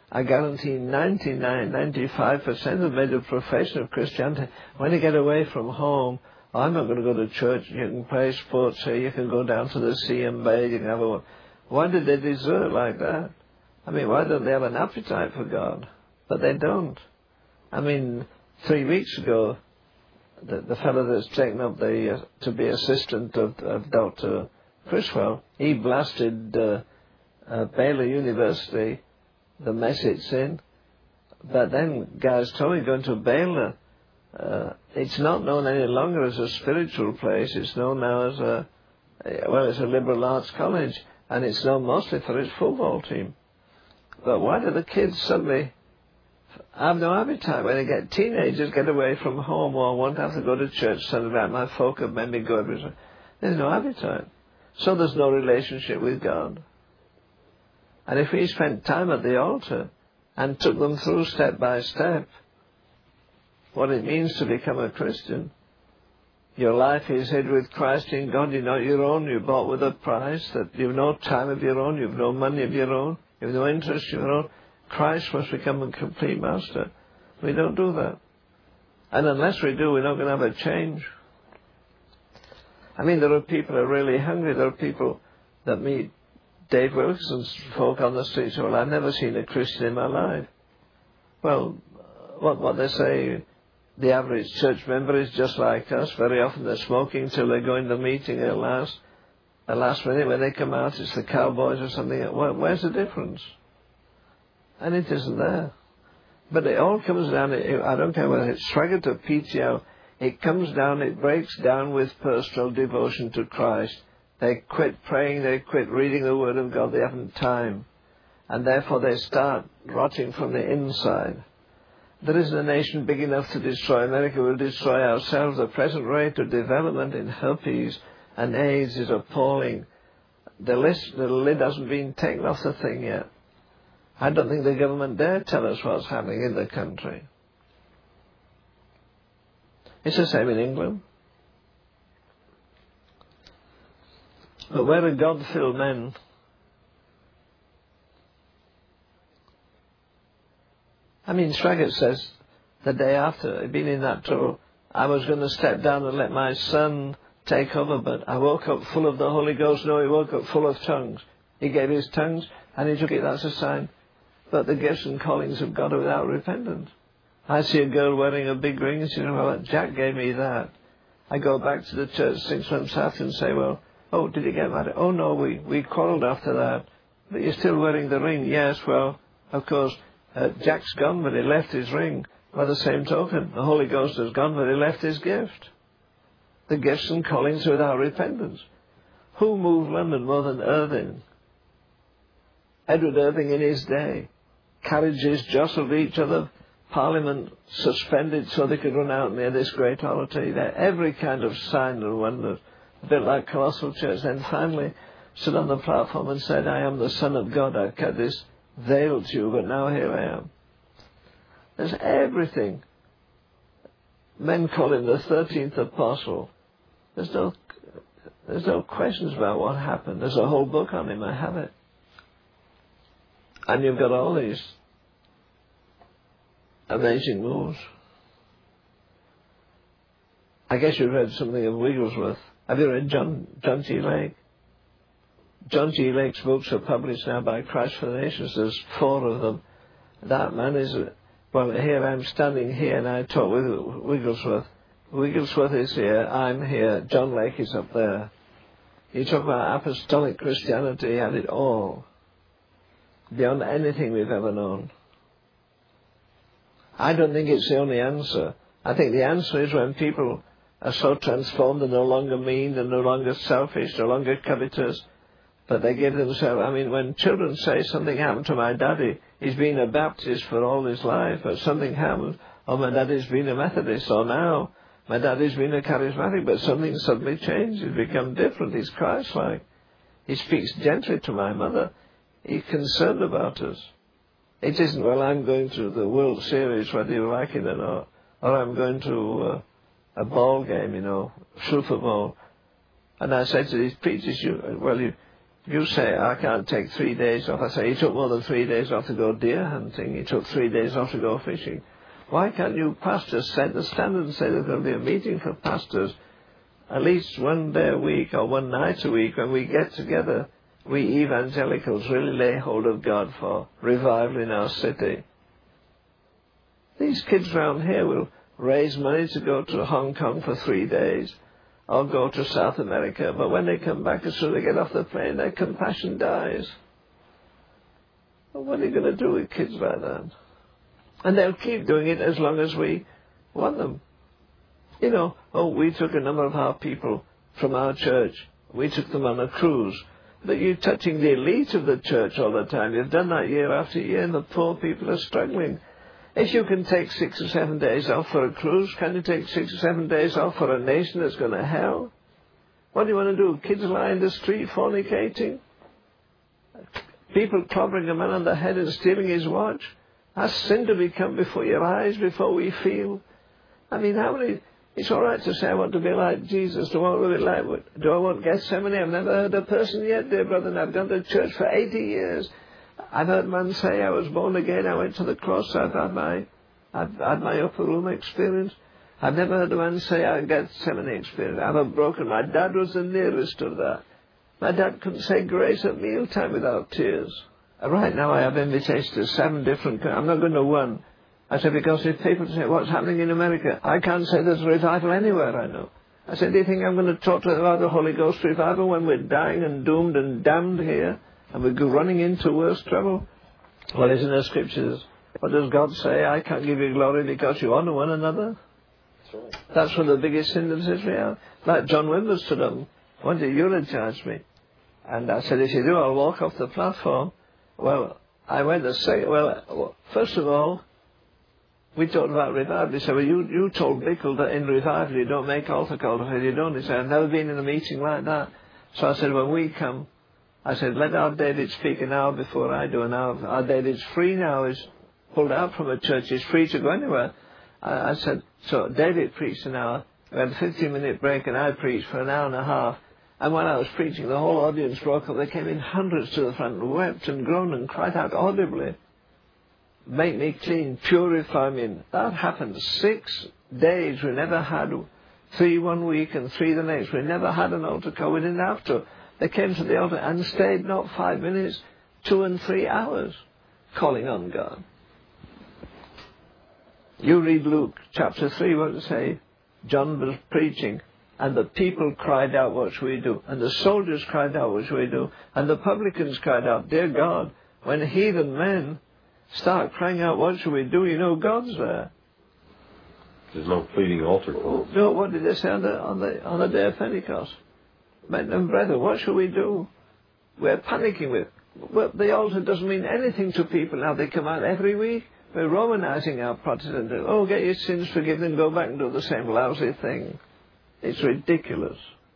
I guarantee 95% have made a profession of Christianity. When they get away from home, I'm not going to go to church. You can play sports here. You can go down to the sea and bathe. You can have a... Why did they desert like that? I mean, why don't they have an appetite for God? But they don't. I mean, 3 weeks ago, the fellow that's taken up to be assistant of Dr. Criswell, he blasted Baylor University, the mess it's in. But then guys told me going to Baylor, it's not known any longer as a spiritual place. It's known now as it's a liberal arts college, and it's known mostly for its football team. But why do the kids suddenly have no appetite when they get teenagers, get away from home, or won't have to go to church Sunday night? My folk have made me go every Sunday. There's no appetite. So there's no relationship with God. And if we spent time at the altar and took them through step by step what it means to become a Christian, your life is hid with Christ in God. You're not your own. You're bought with a price. That you've no time of your own. You've no money of your own. You've no interest of your own. Christ must become a complete master. We don't do that. And unless we do, we're not going to have a change. I mean, there are people who are really hungry. There are people that meet Dave Wilson's folk on the streets. Well, I've never seen a Christian in my life. Well, what they say, the average church member is just like us. Very often they're smoking till they go in the meeting at last minute. When they come out, it's the cowboys or something. Where's the difference? And it isn't there. But it all comes down, I don't care whether it's Swaggart or PTO, it comes down, it breaks down with personal devotion to Christ. They quit praying, they quit reading the Word of God, they haven't time. And therefore they start rotting from the inside. There isn't a nation big enough to destroy America. We'll destroy ourselves. The present rate of development in herpes and AIDS is appalling. The lid hasn't been taken off the thing yet. I don't think the government dare tell us what's happening in the country. It's the same in England. But where are God-filled men? I mean, Swaggart says the day after he'd been in that trouble, I was going to step down and let my son take over, but I woke up full of the Holy Ghost. No, he woke up full of tongues. He gave his tongues and he took it as a sign. But the gifts and callings of God are without repentance. I see a girl wearing a big ring and she says, well, Jack gave me that. I go back to the church 6 months after and say, well, oh, did you get married? Oh, no, we quarrelled after that. But you're still wearing the ring. Yes, well, of course, Jack's gone, but he left his ring. By the same token, the Holy Ghost has gone, but he left his gift. The gifts and callings are without repentance. Who moved London more than Irving? Edward Irving in his day. Carriages jostled each other. Parliament suspended so they could run out near this great oratory. There, every kind of sign and wonder. A bit like Colossal Church. Then finally stood on the platform and said, I am the Son of God. I kept this veil to you, but now here I am. There's everything. Men call him the 13th apostle. There's no questions about what happened. There's a whole book on him. I have it. And you've got all these amazing moves. I guess you've read something of Wigglesworth. Have you read John G. Lake? John G. Lake's books are published now by Christ for the Nations. There's 4 of them. That man is, well, here I'm standing here and I talk with Wigglesworth. Wigglesworth is here, I'm here, John Lake is up there. You talk about apostolic Christianity, he had it all. Beyond anything we've ever known. I don't think it's the only answer. I think the answer is when people are so transformed, they're no longer mean, they're no longer selfish, no longer covetous, but they give themselves. I mean, when children say something happened to my daddy, he's been a Baptist for all his life, but something happened, oh, my daddy's been a Methodist, or now my daddy's been a charismatic, but something suddenly changed, he's become different, he's Christ-like. He speaks gently to my mother. He's concerned about us. It isn't, well, I'm going to the World Series, whether you like it or not, or I'm going to a ball game, Super Bowl. And I said to these preachers, You say, I can't take 3 days off. I say, he took more than 3 days off to go deer hunting. He took 3 days off to go fishing. Why can't you pastors set the standard and say there's going to be a meeting for pastors at least one day a week or one night a week when we get together, we evangelicals really lay hold of God for revival in our city. These kids around here will raise money to go to Hong Kong for 3 days or go to South America, but when they come back, as soon as they get off the plane, their compassion dies. Well, what are you going to do with kids like that? And they'll keep doing it as long as we want them. You know, we took a number of our people from our church. We took them on a cruise. But you're touching the elite of the church all the time. You've done that year after year, and the poor people are struggling. If you can take 6 or 7 days off for a cruise, can you take 6 or 7 days off for a nation that's going to hell? What do you want to do? Kids lie in the street fornicating? People clobbering a man on the head and stealing his watch? That's sin to become before your eyes, before we feel. I mean, how many... It's all right to say I want to be like Jesus. Do I want Gethsemane? I've never heard a person yet, dear brother, and I've gone to church for 80 years. I've heard man say I was born again, I went to the cross, I've had my upper room experience. I've never heard a man say I had Gethsemane experience. I've had broken. My dad was the nearest of that. My dad couldn't say grace at mealtime without tears. Right now I have invitations to 7 different countries. I'm not going to one. I said, because if people say, what's happening in America? I can't say there's a revival anywhere I know. I said, do you think I'm going to talk to them about the Holy Ghost revival when we're dying and doomed and damned here and we're running into worse trouble? Well, it's in the scriptures. What does God say? I can't give you glory because you honor one another. That's right. That's one of the biggest sins of Israel. Like John Wimber stood up. One day you'll charge me. And I said, if you do, I'll walk off the platform. Well, I went to say, well, first of all, we talked about revival. He said, well, you told Bickle that in revival you don't make altar call. I said, you don't. He said, I've never been in a meeting like that. So I said, when we come, I said, let our David speak an hour before I do. And our David's free now. He's pulled out from a church. He's free to go anywhere. I said, so David preached an hour. We had a 15-minute break and I preached for an hour and a half. And when I was preaching, the whole audience broke up. They came in hundreds to the front and wept and groaned and cried out audibly. Make me clean, purify me. That happened 6 days. We never had 3 one week and 3 the next. We never had an altar call. We didn't have to. They came to the altar and stayed not 5 minutes, 2 and 3 hours, calling on God. You read Luke chapter 3, what does it say? John was preaching, and the people cried out, what shall we do? And the soldiers cried out, what shall we do? And the publicans cried out, dear God, when heathen men start crying out, what shall we do? You know God's there. There's no pleading altar call. No, what did they say on the day of Pentecost? Men and brethren, what shall we do? We're panicking well, the altar doesn't mean anything to people now. They come out every week. We're Romanizing our Protestant. Oh, get your sins forgiven and go back and do the same lousy thing. It's ridiculous.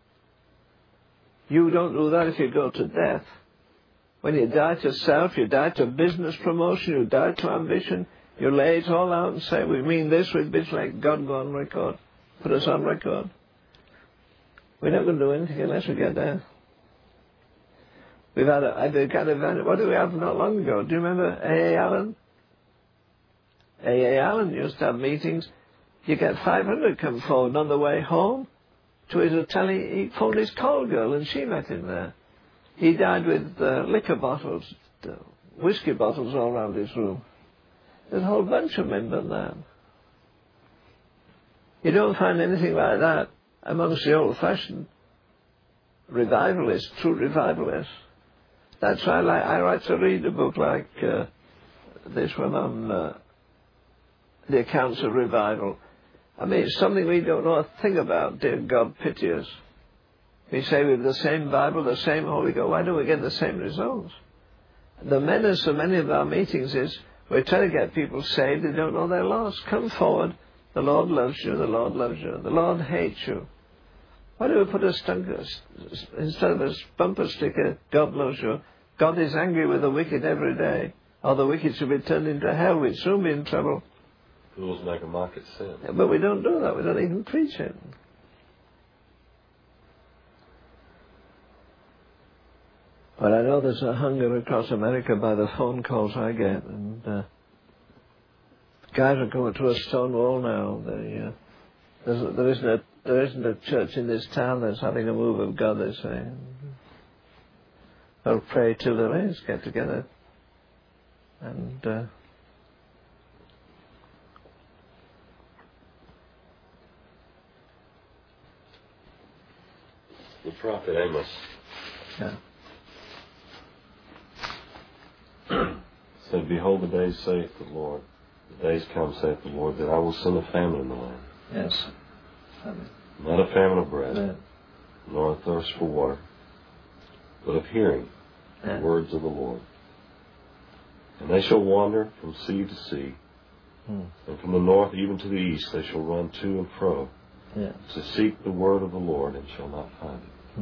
You don't do that if you go to death. When you die to self, you die to business promotion, you die to ambition, you lay it all out and say, we mean this with bits like God go on record. Put us on record. We're not going to do anything unless we get there. We've had a kind of event. What did we have not long ago? Do you remember A.A. Allen? A.A. Allen used to have meetings. You get 500 come forward on the way home to his hotel. He phoned his call girl and she met him there. He died with liquor bottles, whiskey bottles all around his room. There's a whole bunch of men done that. You don't find anything like that amongst the old-fashioned revivalists, true revivalists. That's why I like to read a book like this one on the accounts of revival. I mean, it's something we don't know a thing about. Dear God, pity us. We say we have the same Bible, the same Holy Ghost. Why don't we get the same results? The menace of many of our meetings is we're trying to get people saved. They don't know they're lost. Come forward. The Lord loves you. The Lord loves you. The Lord hates you. Why do we put instead of a bumper sticker, God loves you? God is angry with the wicked every day. Or the wicked should be turned into hell. We'd soon be in trouble. Fools make a mock at sin. But we don't do that. We don't even preach it. Well, I know there's a hunger across America by the phone calls I get, and guys are going to a stone wall now. There isn't a church in this town that's having a move of God, they say. They'll pray till there is, get together. And the prophet Amos said, "Behold, the days, saith the Lord, the days come, saith the Lord, that I will send a famine in the land." Yes. Not a famine of bread, Yeah. nor a thirst for water, but of hearing the words of the Lord. And they shall wander from sea to sea, and from the north even to the east they shall run to and fro, to seek the word of the Lord, and shall not find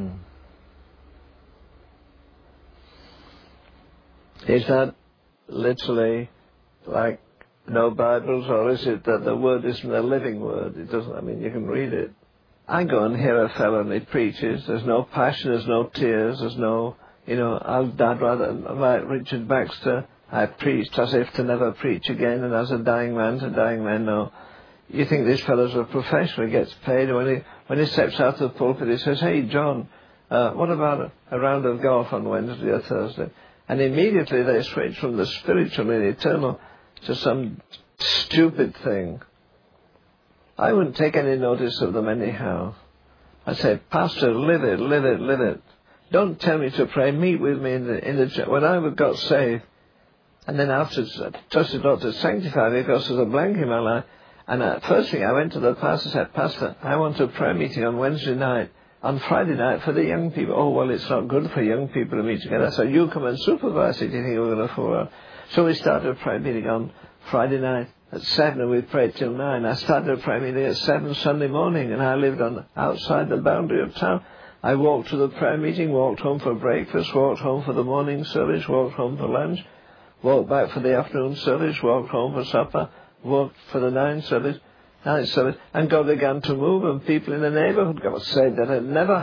it. Is that literally like no Bibles, or is it that the word isn't a living word? It doesn't, I mean, you can read it. I go and hear a fellow and he preaches. There's no passion, there's no tears, there's no, I'd rather, like Richard Baxter, I preached as if to never preach again, and as a dying man to dying men, no. You think this fellow's a professional, he gets paid. When he steps out of the pulpit, he says, "Hey, John, what about a round of golf on Wednesday or Thursday?" And immediately they switch from the spiritual and eternal to some stupid thing. I wouldn't take any notice of them anyhow. I say, "Pastor, live it, live it, live it. Don't tell me to pray. Meet with me in the church." When I got saved, and then after trusted God to sanctify me, because there's a blank in my life, and first thing I went to the pastor and said, "Pastor, I want a prayer meeting on Wednesday night, on Friday night for the young people." "Oh, well, it's not good for young people to meet together." I said, "You come and supervise it. Do you think we're going to fool out?" So we started a prayer meeting on Friday night at 7, and we prayed till 9. I started a prayer meeting at 7 Sunday morning, and I lived outside the boundary of town. I walked to the prayer meeting, walked home for breakfast, walked home for the morning service, walked home for lunch, walked back for the afternoon service, walked home for supper, walked for the night service, and God began to move, and people in the neighborhood got saved. That had never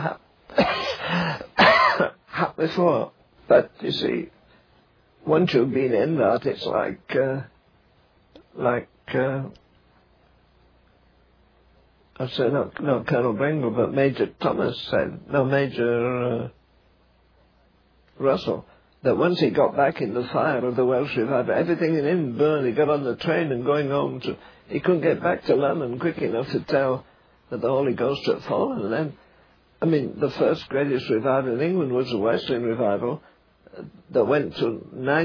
happened before. But you see, once you've been in that, it's like I say not Colonel Bengal, but Major Thomas said, Major Russell, that once he got back in the fire of the Welsh revival, everything in him burned. He got on the train and going home he couldn't get back to London quick enough to tell that the Holy Ghost had fallen. And then, the first greatest revival in England was the Wesleyan revival that went to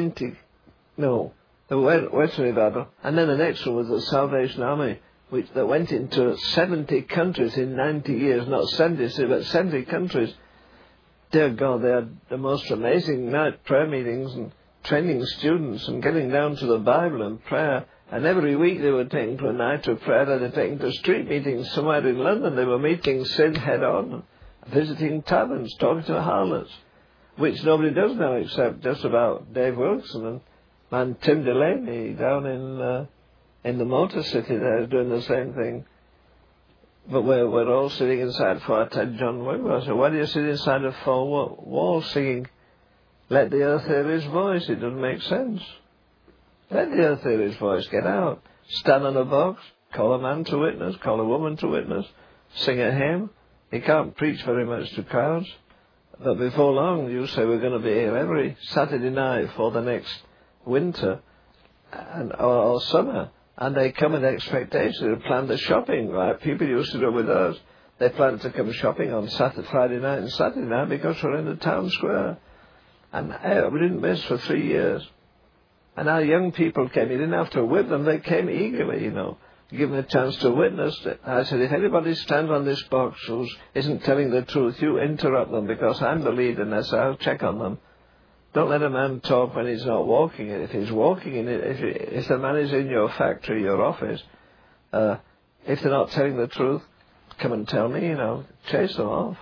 the Wesleyan revival, and then the next one was the Salvation Army, that went into 70 countries in 90 years, not 70, but 70 countries. Dear God, they had the most amazing night prayer meetings and training students and getting down to the Bible and prayer. And every week they were taken to a night of prayer, they were taken to street meetings somewhere in London. They were meeting sin head on, visiting taverns, talking to harlots, which nobody does now except just about Dave Wilson and Tim Delaney down in the Motor City there doing the same thing. But we're all sitting inside four Ted John Wimber. I said, "Why do you sit inside a four wall singing, 'Let the earth hear his voice'? It doesn't make sense. Let the earth hear his voice. Get out. Stand on a box. Call a man to witness. Call a woman to witness. Sing a hymn. You can't preach very much to crowds. But before long, you say we're going to be here every Saturday night for the next winter or summer. And they come in expectation to plan the shopping, right? People used to do with us. They planned to come shopping on Friday night and Saturday night because we're in the town square. And we didn't miss for 3 years. And our young people came. You didn't have to whip them. They came eagerly, give them a chance to witness it. I said, if anybody stands on this box who isn't telling the truth, you interrupt them, because I'm the leader and I'll check on them. Don't let a man talk when he's not walking it. If he's walking in it, if the man is in your factory, your office, if they're not telling the truth, come and tell me, chase them off.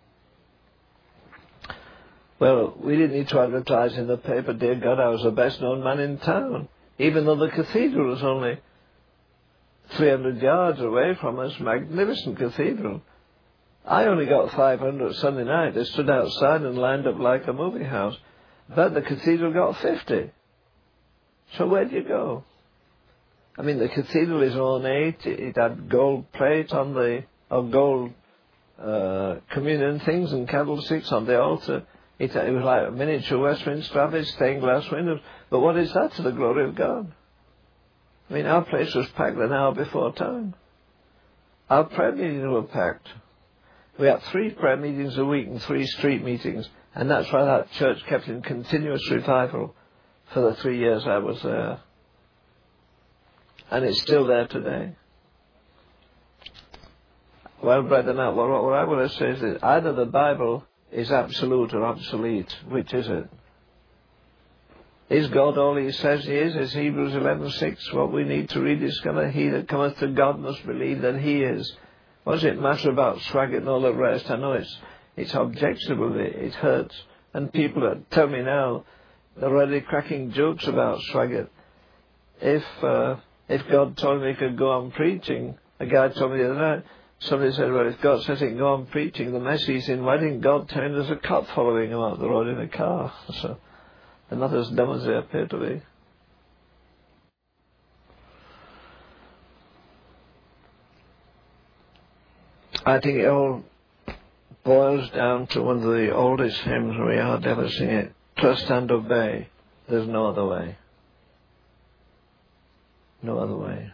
Well, we didn't need to advertise in the paper, dear God, I was the best known man in town. Even though the cathedral was only 300 yards away from us, magnificent cathedral. I only got 500 Sunday night. They stood outside and lined up like a movie house. But the cathedral got 50. So where do you go? I mean, the cathedral is ornate. It had gold plate on gold communion things and candlesticks on the altar. It was like a miniature Westminster Abbey, stained glass windows. But what is that to the glory of God? I mean, our place was packed an hour before time. Our prayer meetings were packed. We had 3 prayer meetings a week and 3 street meetings. And that's why that church kept in continuous revival for the 3 years I was there. And it's still there today. Well, brethren, what I want to say is that either the Bible is absolute or obsolete. Which is it? Is God all He says He is? Is Hebrews 11:6 what we need to read? Is going to, he that cometh to God must believe that He is. What does it matter about Swaggart and all the rest? I know it's objectionable, it hurts. And people that tell me now, they're already cracking jokes about Swaggart. If God told me He could go on preaching, a guy told me the other night, somebody said, well, if God says He can go on preaching the message, then why didn't God tell him there's a cop following him out the road in a car? So they're not as dumb as they appear to be. I think it all boils down to one of the oldest hymns we ought to ever sing it. Trust and obey. There's no other way. No other way.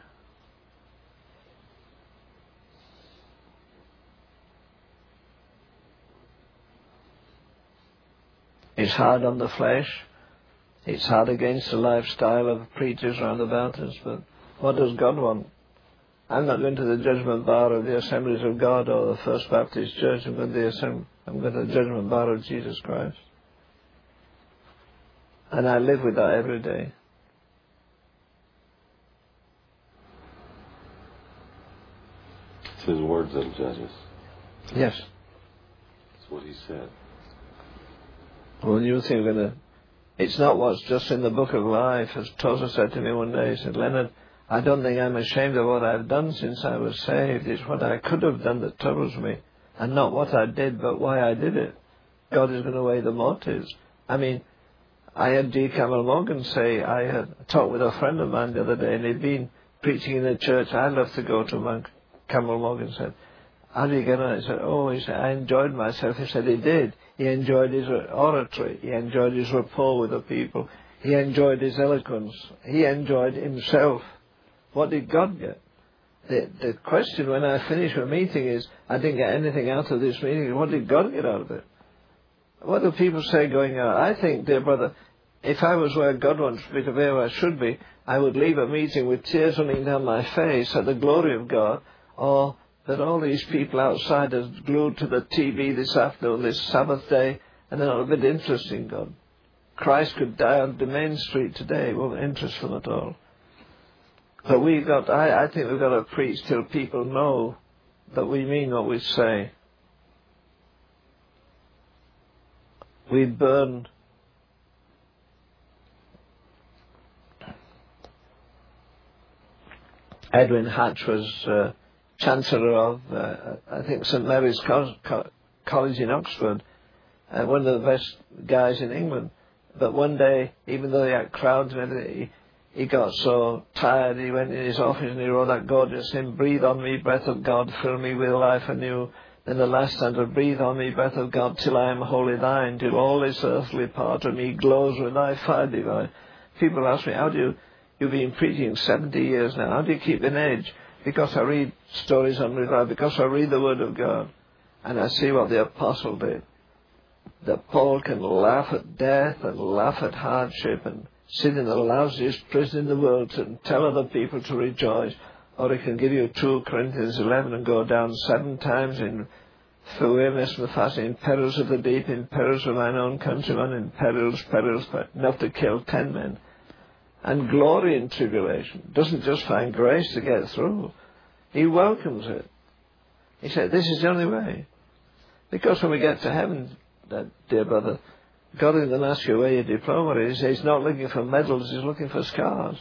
It's hard on the flesh. It's hard against the lifestyle of preachers round about us. But what does God want? I'm not going to the judgment bar of the Assemblies of God or the First Baptist Church. I'm going to the judgment bar of Jesus Christ. And I live with that every day. It's His words that judge us. Yes. That's what He said. Well, you think we're going to... It's not what's just in the book of life. As Tozer said to me one day, he said, Leonard, I don't think I'm ashamed of what I've done since I was saved. It's what I could have done that troubles me. And not what I did, but why I did it. God is going to weigh the motives. I mean, I had D. Campbell Morgan say, I had talked with a friend of mine the other day, and he'd been preaching in a church I'd love to go to. Campbell Morgan said, how do you get on? He said, I enjoyed myself. He said he did. He enjoyed his oratory. He enjoyed his rapport with the people. He enjoyed his eloquence. He enjoyed himself. What did God get? The question when I finish a meeting is, I didn't get anything out of this meeting. What did God get out of it? What do people say going out? I think, dear brother, if I was where God wants me to be, where I should be, I would leave a meeting with tears running down my face at the glory of God, or that all these people outside are glued to the TV this afternoon, this Sabbath day, and they're not a bit interested in God. Christ could die on the main street today. It won't interest them at all. But I think we've got to preach till people know that we mean what we say. We burn. Edwin Hatch was Chancellor of, I think, St. Mary's College in Oxford, one of the best guys in England. But one day, even though he had crowds and everything, he got so tired, he went in his office and he wrote that gorgeous hymn, breathe on me, breath of God, fill me with life anew. Then the last stanza, breathe on me, breath of God, till I am wholly thine, till all this earthly part of me glows with thy fire divine. People ask me, you've been preaching 70 years now, how do you keep an edge? Because I read stories on revival, because I read the Word of God, and I see what the apostle did. That Paul can laugh at death and laugh at hardship and sit in the lousiest prison in the world and tell other people to rejoice. Or he can give you 2 Corinthians 11 and go down 7 times in Fuemis Mufasa, in perils of the deep, in perils of mine own countrymen, in perils, but enough to kill 10 men. And glory in tribulation. Doesn't just find grace to get through. He welcomes it. He said, this is the only way. Because when we get to heaven, dear brother, God isn't going to ask you where your diploma is. He's not looking for medals, he's looking for scars.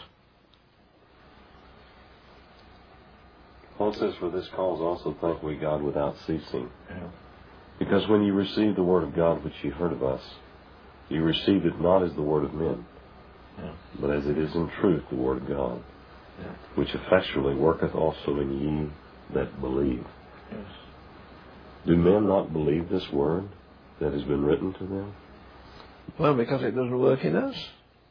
Paul says, for this cause also thank we God without ceasing. Yeah. Because when you received the word of God which you heard of us, You received it not as the word of men, but as it is in truth the word of God, which effectually worketh also in ye that believe. Yes. Do men not believe this word that has been written to them? Well, because it doesn't work in us.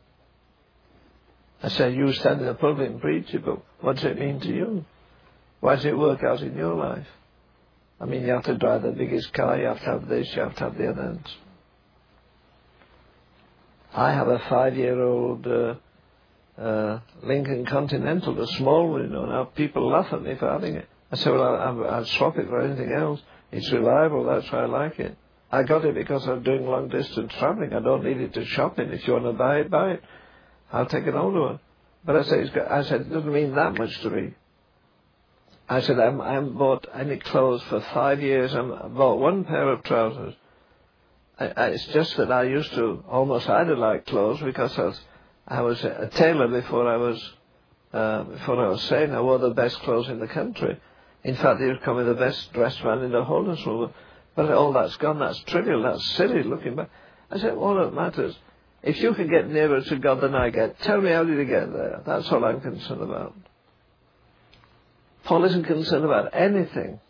I say, you stand in the pulpit and preach it, but what does it mean to you? Why does it work out in your life? I mean, you have to drive the biggest car, you have to have this, you have to have the other. I have a 5-year-old Lincoln Continental, the small one, you know. Now people laugh at me for having it. I say, well, I'd swap it for anything else. It's reliable, that's why I like it. I got it because I'm doing long distance travelling. I don't need it to shop in. If you want to buy it, buy it. I'll take an older one. But I said, it doesn't mean that much to me. I said, I haven't bought any clothes for 5 years. I bought one pair of trousers. It's just that I used to almost idolize clothes because I was a tailor before I was saying I wore the best clothes in the country. In fact, he was probably the best dressed man in the whole of Sweden. But all that's gone. That's trivial. That's silly looking back. I said, all that matters. If you can get nearer to God than I get, tell me how did you get there. That's all I'm concerned about. Paul isn't concerned about anything.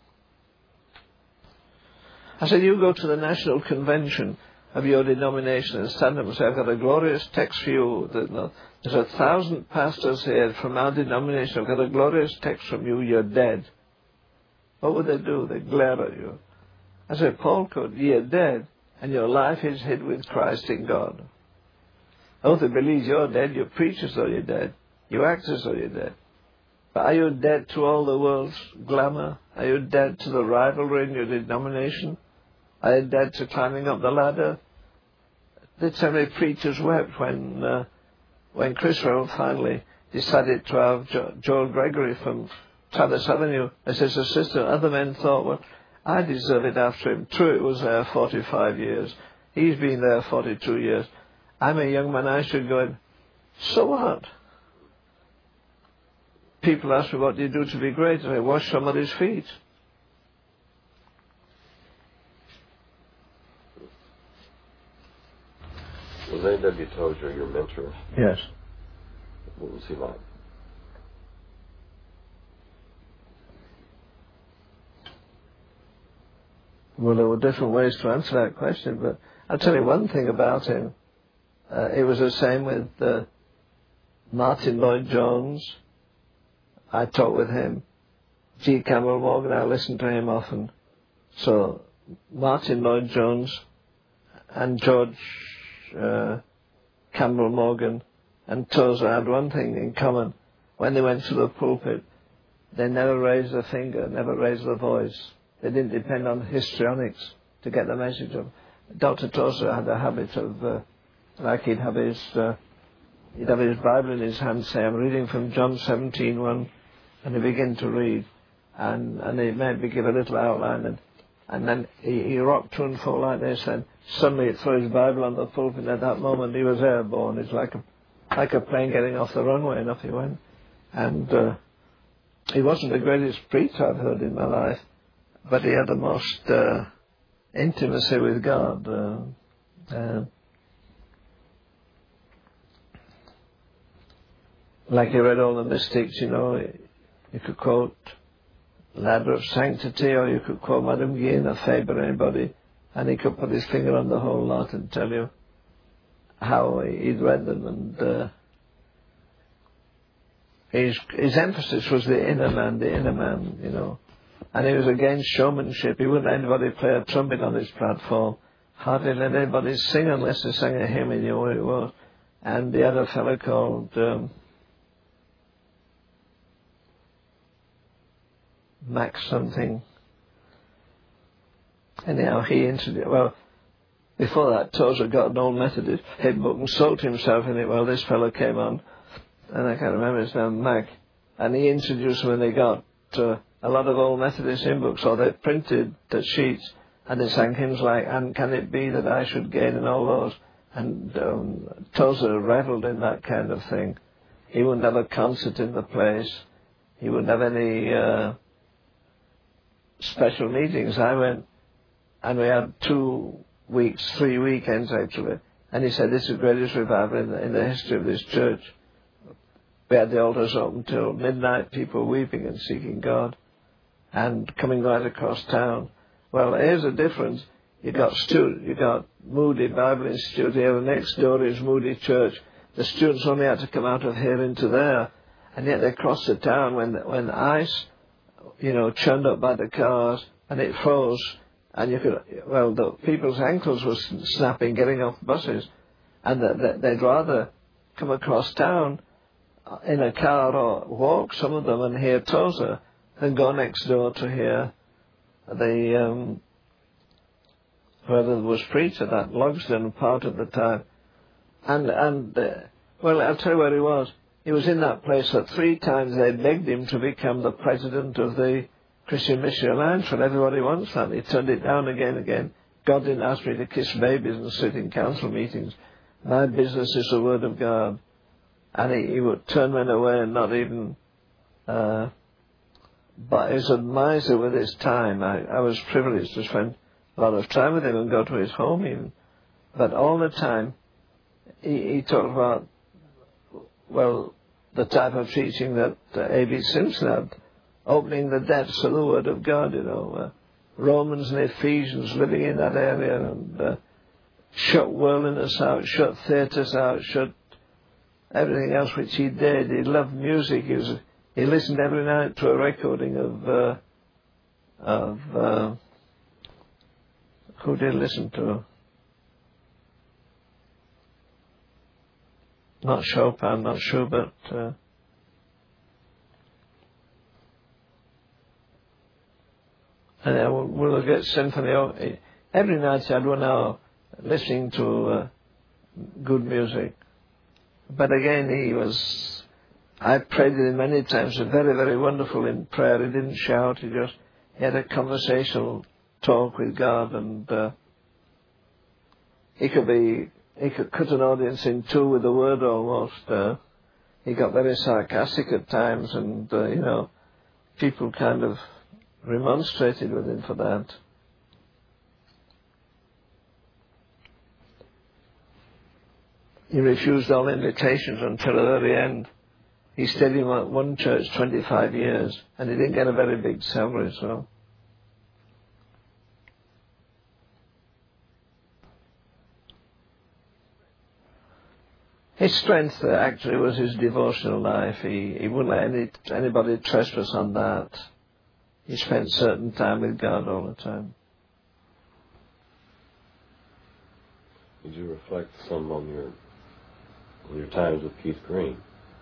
I said, you go to the national convention of your denomination and stand up and say, I've got a glorious text for you. There's 1,000 pastors here from our denomination. I've got a glorious text from you. You're dead. What would they do? They'd glare at you. I said, Paul could. You're dead, and your life is hid with Christ in God. Oh, they believe you're dead. You preach as though you're dead. You act as though you're dead. But are you dead to all the world's glamour? Are you dead to the rivalry in your denomination? Are you dead to climbing up the ladder? Did so many preachers wept when Chris Rowe finally decided to have Joel Gregory from Travis Avenue as his assistant? Other men thought, well, I deserve it after him. True, it was there 45 years. He's been there 42 years. I'm a young man, I should go in. So what? People ask me, what do you do to be great? And I wash somebody's feet. Was A.W. Tozer your mentor? Yes. What was he like? Well, there were different ways to answer that question, but I'll tell you one thing about him. It was the same with Martin Lloyd-Jones. I talked with him. G. Campbell Morgan, I listened to him often. So Martin Lloyd-Jones and George Campbell Morgan and Tozer had one thing in common. When they went to the pulpit, they never raised a finger, never raised a voice. They didn't depend on histrionics to get the message of. Dr. Tozer had a habit of, like he'd have his Bible in his hand, say, I'm reading from John 17:1, and he'd begin to read, and he'd maybe give a little outline, and then he rocked to and fro like this, and suddenly he'd throw his Bible on the pulpit, and at that moment he was airborne. It's like a plane getting off the runway, and off he went. And he wasn't the greatest preacher I've heard in my life, but he had the most intimacy with God. Like he read all the mystics, you know. You could quote Ladder of Sanctity, or you could quote Madame Guillen or Faber, anybody, and he could put his finger on the whole lot and tell you how he'd read them. And his emphasis was the inner man, you know. And he was against showmanship. He wouldn't let anybody play a trumpet on his platform. Hardly let anybody sing unless they sang a hymn and you knew what it was. And the other fellow called Max something. Anyhow, he introduced, well, before that, Tozer got an old Methodist hymn book and soaked himself in it. Well, this fellow came on, and I can't remember his name, Mac, and he introduced them, and they got a lot of old Methodist hymn books, or they printed the sheets, and they sang hymns like, and can it be that I should gain, and all those. And Tozer revelled in that kind of thing. He wouldn't have a concert in the place. He wouldn't have any special meetings. I went, and we had 2 weeks, 3 weekends actually, And he said, this is the greatest revival in the history of this church. We had the altars open till midnight, people weeping and seeking God, and coming right across town. Well, here's the difference. You got Moody Bible Institute here, and next door is Moody Church. The students only had to come out of here into there, and yet they crossed the town when ice, churned up by the cars, and it froze, and the people's ankles were snapping getting off buses, and they'd rather come across town in a car or walk, some of them, and hear Tozer, than go next door to hear the whoever was preached at that Logsdon part of the time. Well, I'll tell you where he was. He was in that place that 3 times they begged him to become the president of the Christian Mission Alliance, and everybody wants that. He turned it down again. God didn't ask me to kiss babies and sit in council meetings. My business is the Word of God. And he would turn men away and not even... but he was a miser with his time. I was privileged to spend a lot of time with him and go to his home even. But all the time, he talked about, the type of teaching that A.B. Simpson had, opening the depths of the Word of God, Romans and Ephesians, living in that area, and shut worldliness out, shut theatres out, shut everything else which he did. He loved music. He listened every night to a recording of who did he listen to? Not Chopin, not Schubert. And we'll get symphony. Every night he had 1 hour listening to good music. But again, I prayed with him many times, very, very wonderful in prayer. He didn't shout, he had a conversational talk with God, and he could cut an audience in 2 with a word almost. He got very sarcastic at times, and, people kind of remonstrated with him for that. He refused all invitations until the very end. He stayed in one church 25 years, and he didn't get a very big salary, so. His strength actually was his devotional life. He wouldn't let anybody trespass on that. He spent certain time with God all the time. Did you reflect some on your times with Keith Green?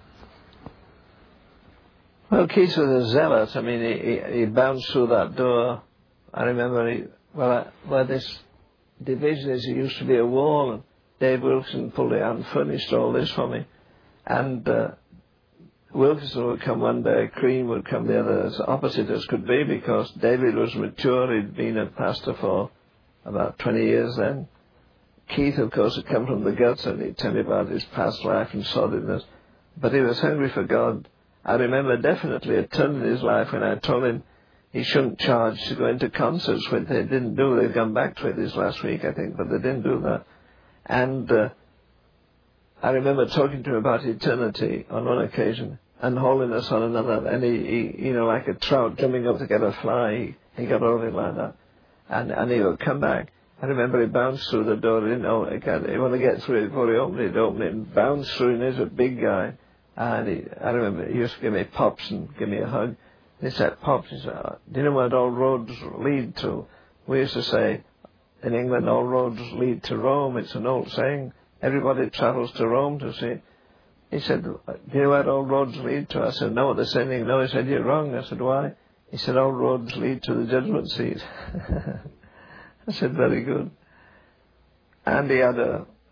Well, Keith was a zealot. I mean, he bounced through that door. I remember where this division is, it used to be a wall, and Dave Wilkerson pulled it out and furnished all this for me. And Wilkerson would come one day, Green would come the other, as opposite as could be, because David was mature. He'd been a pastor for about 20 years then. Keith, of course, had come from the guts, and he'd tell me about his past life and sordidness. But he was hungry for God. I remember definitely a turn in his life when I told him he shouldn't charge to go into concerts, which they didn't do. They've gone back to it this last week, I think, but they didn't do that. And I remember talking to him about eternity on one occasion and holiness on another. And he like a trout jumping up to get a fly, he got over it like that. And he would come back. I remember he bounced through the door. He didn't know he wanted to get through it before he opened it, and bounced through, and he's a big guy. And I remember he used to give me pops and give me a hug. He said, "Pops," he said, "do you know where all roads lead to?" We used to say, in England, all roads lead to Rome. It's an old saying. Everybody travels to Rome to see it. He said, "Do you know where all roads lead to?" I said, "No, the same thing." No, he said, "You're wrong." I said, "Why?" He said, "All roads lead to the judgment seat." I said, "Very good." And he had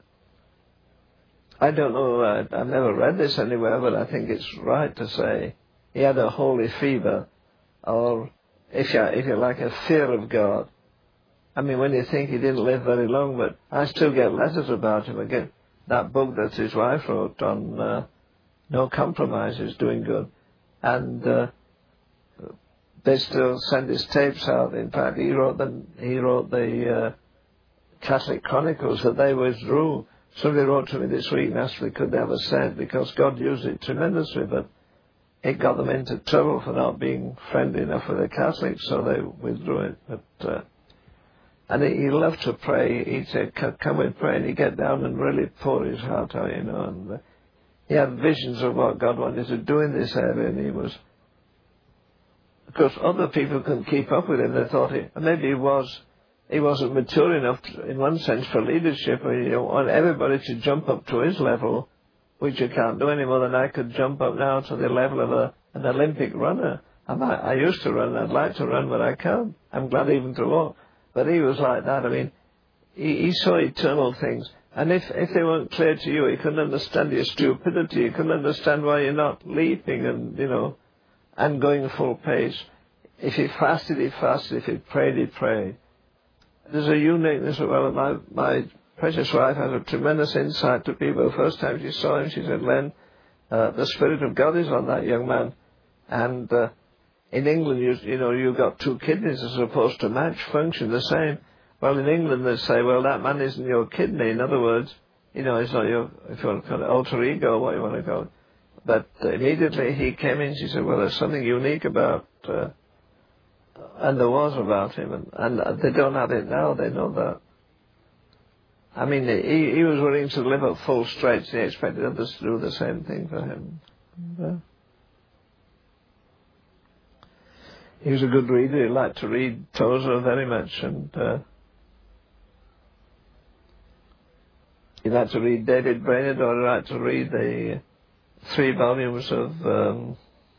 I don't know, I've never read this anywhere, but I think it's right to say, he had a holy fever, or if you like, a fear of God. I mean, when you think he didn't live very long, but I still get letters about him. I get that book that his wife wrote on No Compromises, doing good. And they still send his tapes out. In fact, he wrote the Catholic Chronicles that they withdrew Somebody wrote to me this week and asked if they could have a set because God used it tremendously, but it got them into trouble for not being friendly enough with the Catholics, so they withdrew it. But and he loved to pray. He'd say, "Come and pray," and he'd get down and really pour his heart out, you know. And he had visions of what God wanted to do in this area, and he was. Of course, other people couldn't keep up with him. They thought maybe he wasn't mature enough, in one sense, for leadership. Or, you know, want everybody to jump up to his level, which you can't do any more than I could jump up now to the level of an Olympic runner. I used to run. I'd like to run, but I can't. I'm glad even to walk. But he was like that. I mean, he saw eternal things. And if they weren't clear to you, he couldn't understand your stupidity. He couldn't understand why you're not leaping and, you know, and going full pace. If he fasted, he fasted. If he prayed, he prayed. There's a uniqueness as well. My precious wife has a tremendous insight to people. The first time she saw him, she said, "Len, the Spirit of God is on that young man." And in England, you've got two kidneys as opposed to match function the same. Well, in England they say, well, that man isn't your kidney. In other words, you know, it's not your, if you want to call it, alter ego, what you want to call it. But immediately he came in, she said, well, there's something unique about, and there was about him, and they don't have it now, they know that. I mean, he was willing to live at full stretch, he expected others to do the same thing for him. He was a good reader. He liked to read Tozer very much, and he liked to read David Brainerd, or he liked to read the 3 volumes of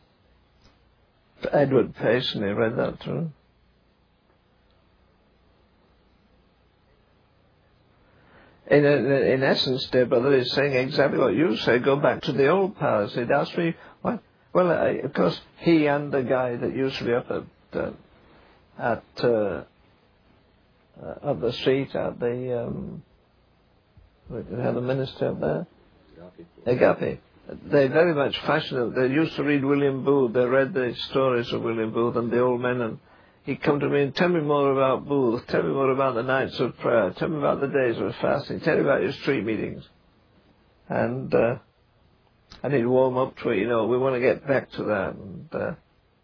Edward Payson. He read that too. In essence, dear brother, he's saying exactly what you say. Go back to the old paths. He'd asked me, what? Well, of course, he and the guy that used to be up at the street at the minister up there, Agape. They very much fashioned. They used to read William Booth. They read the stories of William Booth and the old men, and he'd come to me and tell me more about Booth. Tell me more about the nights of prayer. Tell me about the days of fasting. Tell me about your street meetings, and he'd warm up to it. You know, we want to get back to that. And,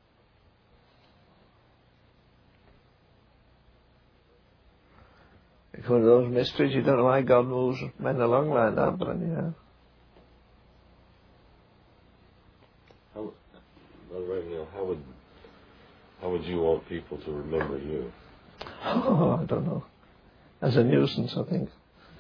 it's one of those mysteries. You don't know why God moves men along like that, but anyhow. How would you want people to remember you? Oh, I don't know. As a nuisance, I think.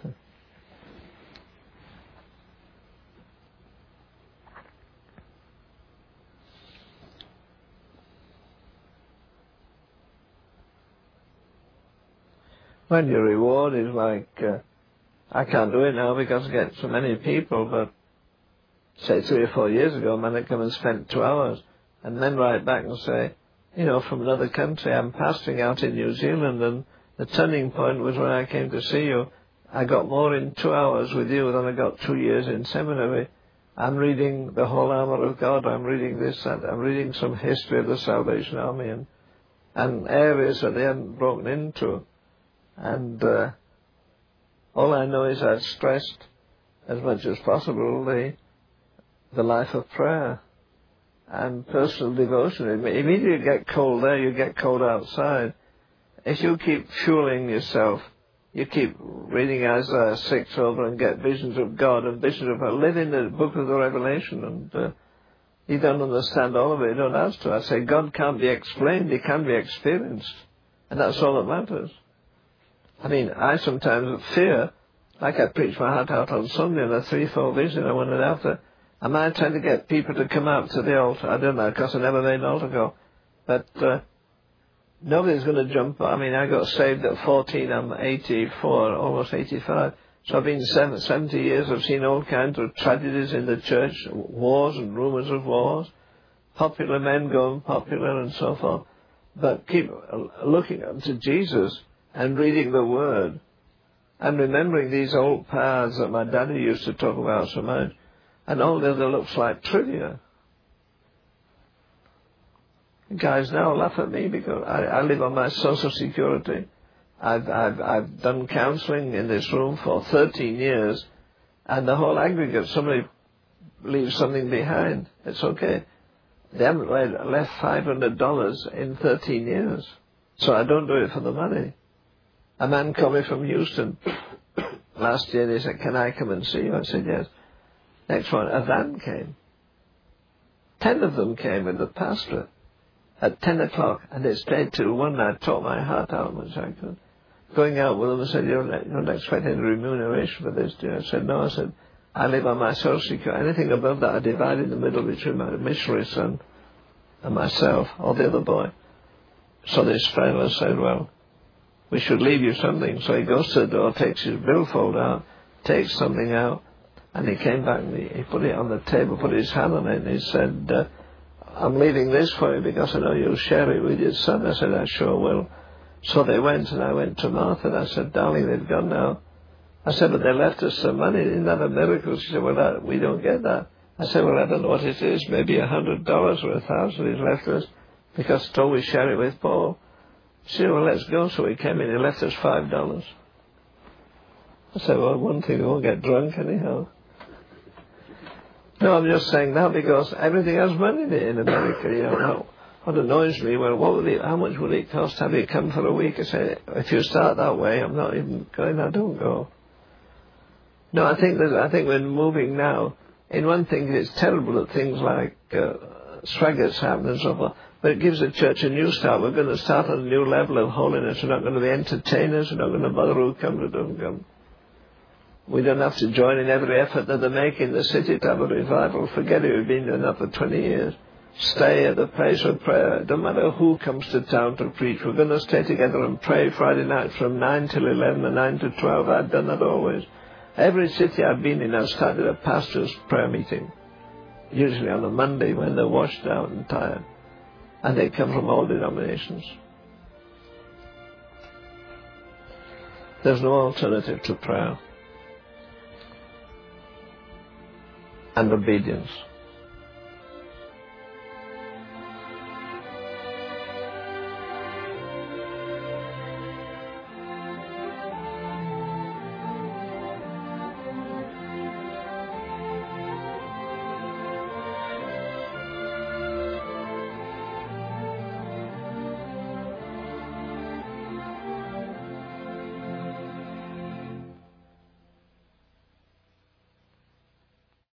When your reward is like, I can't do it now because I get so many people, but say 3 or 4 years ago, a man had come and spent 2 hours, and then write back and say, you know, from another country, I'm pastoring out in New Zealand, and the turning point was when I came to see you. I got more in 2 hours with you than I got 2 years in seminary. I'm reading the whole armor of God. I'm reading this, and I'm reading some history of the Salvation Army, and areas that they hadn't broken into. And all I know is I've stressed as much as possible the life of prayer and personal devotion. Immediately you get cold there, you get cold outside. If you keep fueling yourself, you keep reading Isaiah 6 over and get visions of God and visions of her. Live in the book of the Revelation, and you don't understand all of it. You don't have to. I say God can't be explained, He can be experienced. And that's all that matters. I mean, I sometimes fear, like I preached my heart out on Sunday in a 3-4 vision I went after. Am I trying to get people to come out to the altar? I don't know, because I never made an altar call. But nobody's going to jump. I mean, I got saved at 14. I'm 84, almost 85. So I've been 70 years. I've seen all kinds of tragedies in the church, wars and rumors of wars, popular men going popular and so forth. But keep looking up to Jesus and reading the Word and remembering these old paths that my daddy used to talk about so much. And all the other looks like trivia. Guys now laugh at me because I live on my Social Security. I've done counselling in this room for 13 years, And the whole aggregate, somebody leaves something behind, it's okay. They haven't left $500 in 13 years. So I don't do it for the money. A man called me from Houston last year and he said, "Can I come and see you?" I said, "Yes." Next one, a van came. 10 of them came with the pastor at 10 o'clock, and they stayed till 1. I taught my heart out much I could. Going out with them, I said, "You don't expect any remuneration for this, do you?" I said, "No." I said, "I live on my social security. Anything above that, I divide in the middle between my missionary son and myself, or the other boy." So this fellow said, "Well, we should leave you something." So he goes to the door, takes his billfold out, takes something out, and he came back and he put it on the table, put his hand on it, and he said, "I'm leaving this for you because I know you'll share it with your son." I said, "I sure will." So they went, and I went to Martha, and I said, "Darling, they've gone now." I said, "But they left us some money. Isn't that a miracle?" She said, "Well, we don't get that." I said, "Well, I don't know what it is. Maybe $100 or $1,000 he's left us, because I told we share it with Paul." She said, "Well, let's go." So we came in, he left us $5. I said, "Well, one thing, we won't get drunk anyhow." No, I'm just saying that because everything has money in it in America, you know. What annoys me, well, how much would it cost to have you come for a week? I say, if you start that way, I'm not even going, I don't go. No, I think we're moving now. In one thing, it's terrible that things like swaggerts happen and so forth, but it gives the church a new start. We're going to start on a new level of holiness. We're not going to be entertainers. We're not going to bother who comes or doesn't come. We don't have to join in every effort that they make in the city to have a revival. Forget it, we've been doing that for 20 years. Stay at the place of prayer. It doesn't matter who comes to town to preach. We're going to stay together and pray Friday night from 9 till 11 and 9 to 12. I've done that always. Every city I've been in, I've started a pastor's prayer meeting. Usually on a Monday when they're washed out and tired. And they come from all denominations. There's no alternative to prayer and obedience.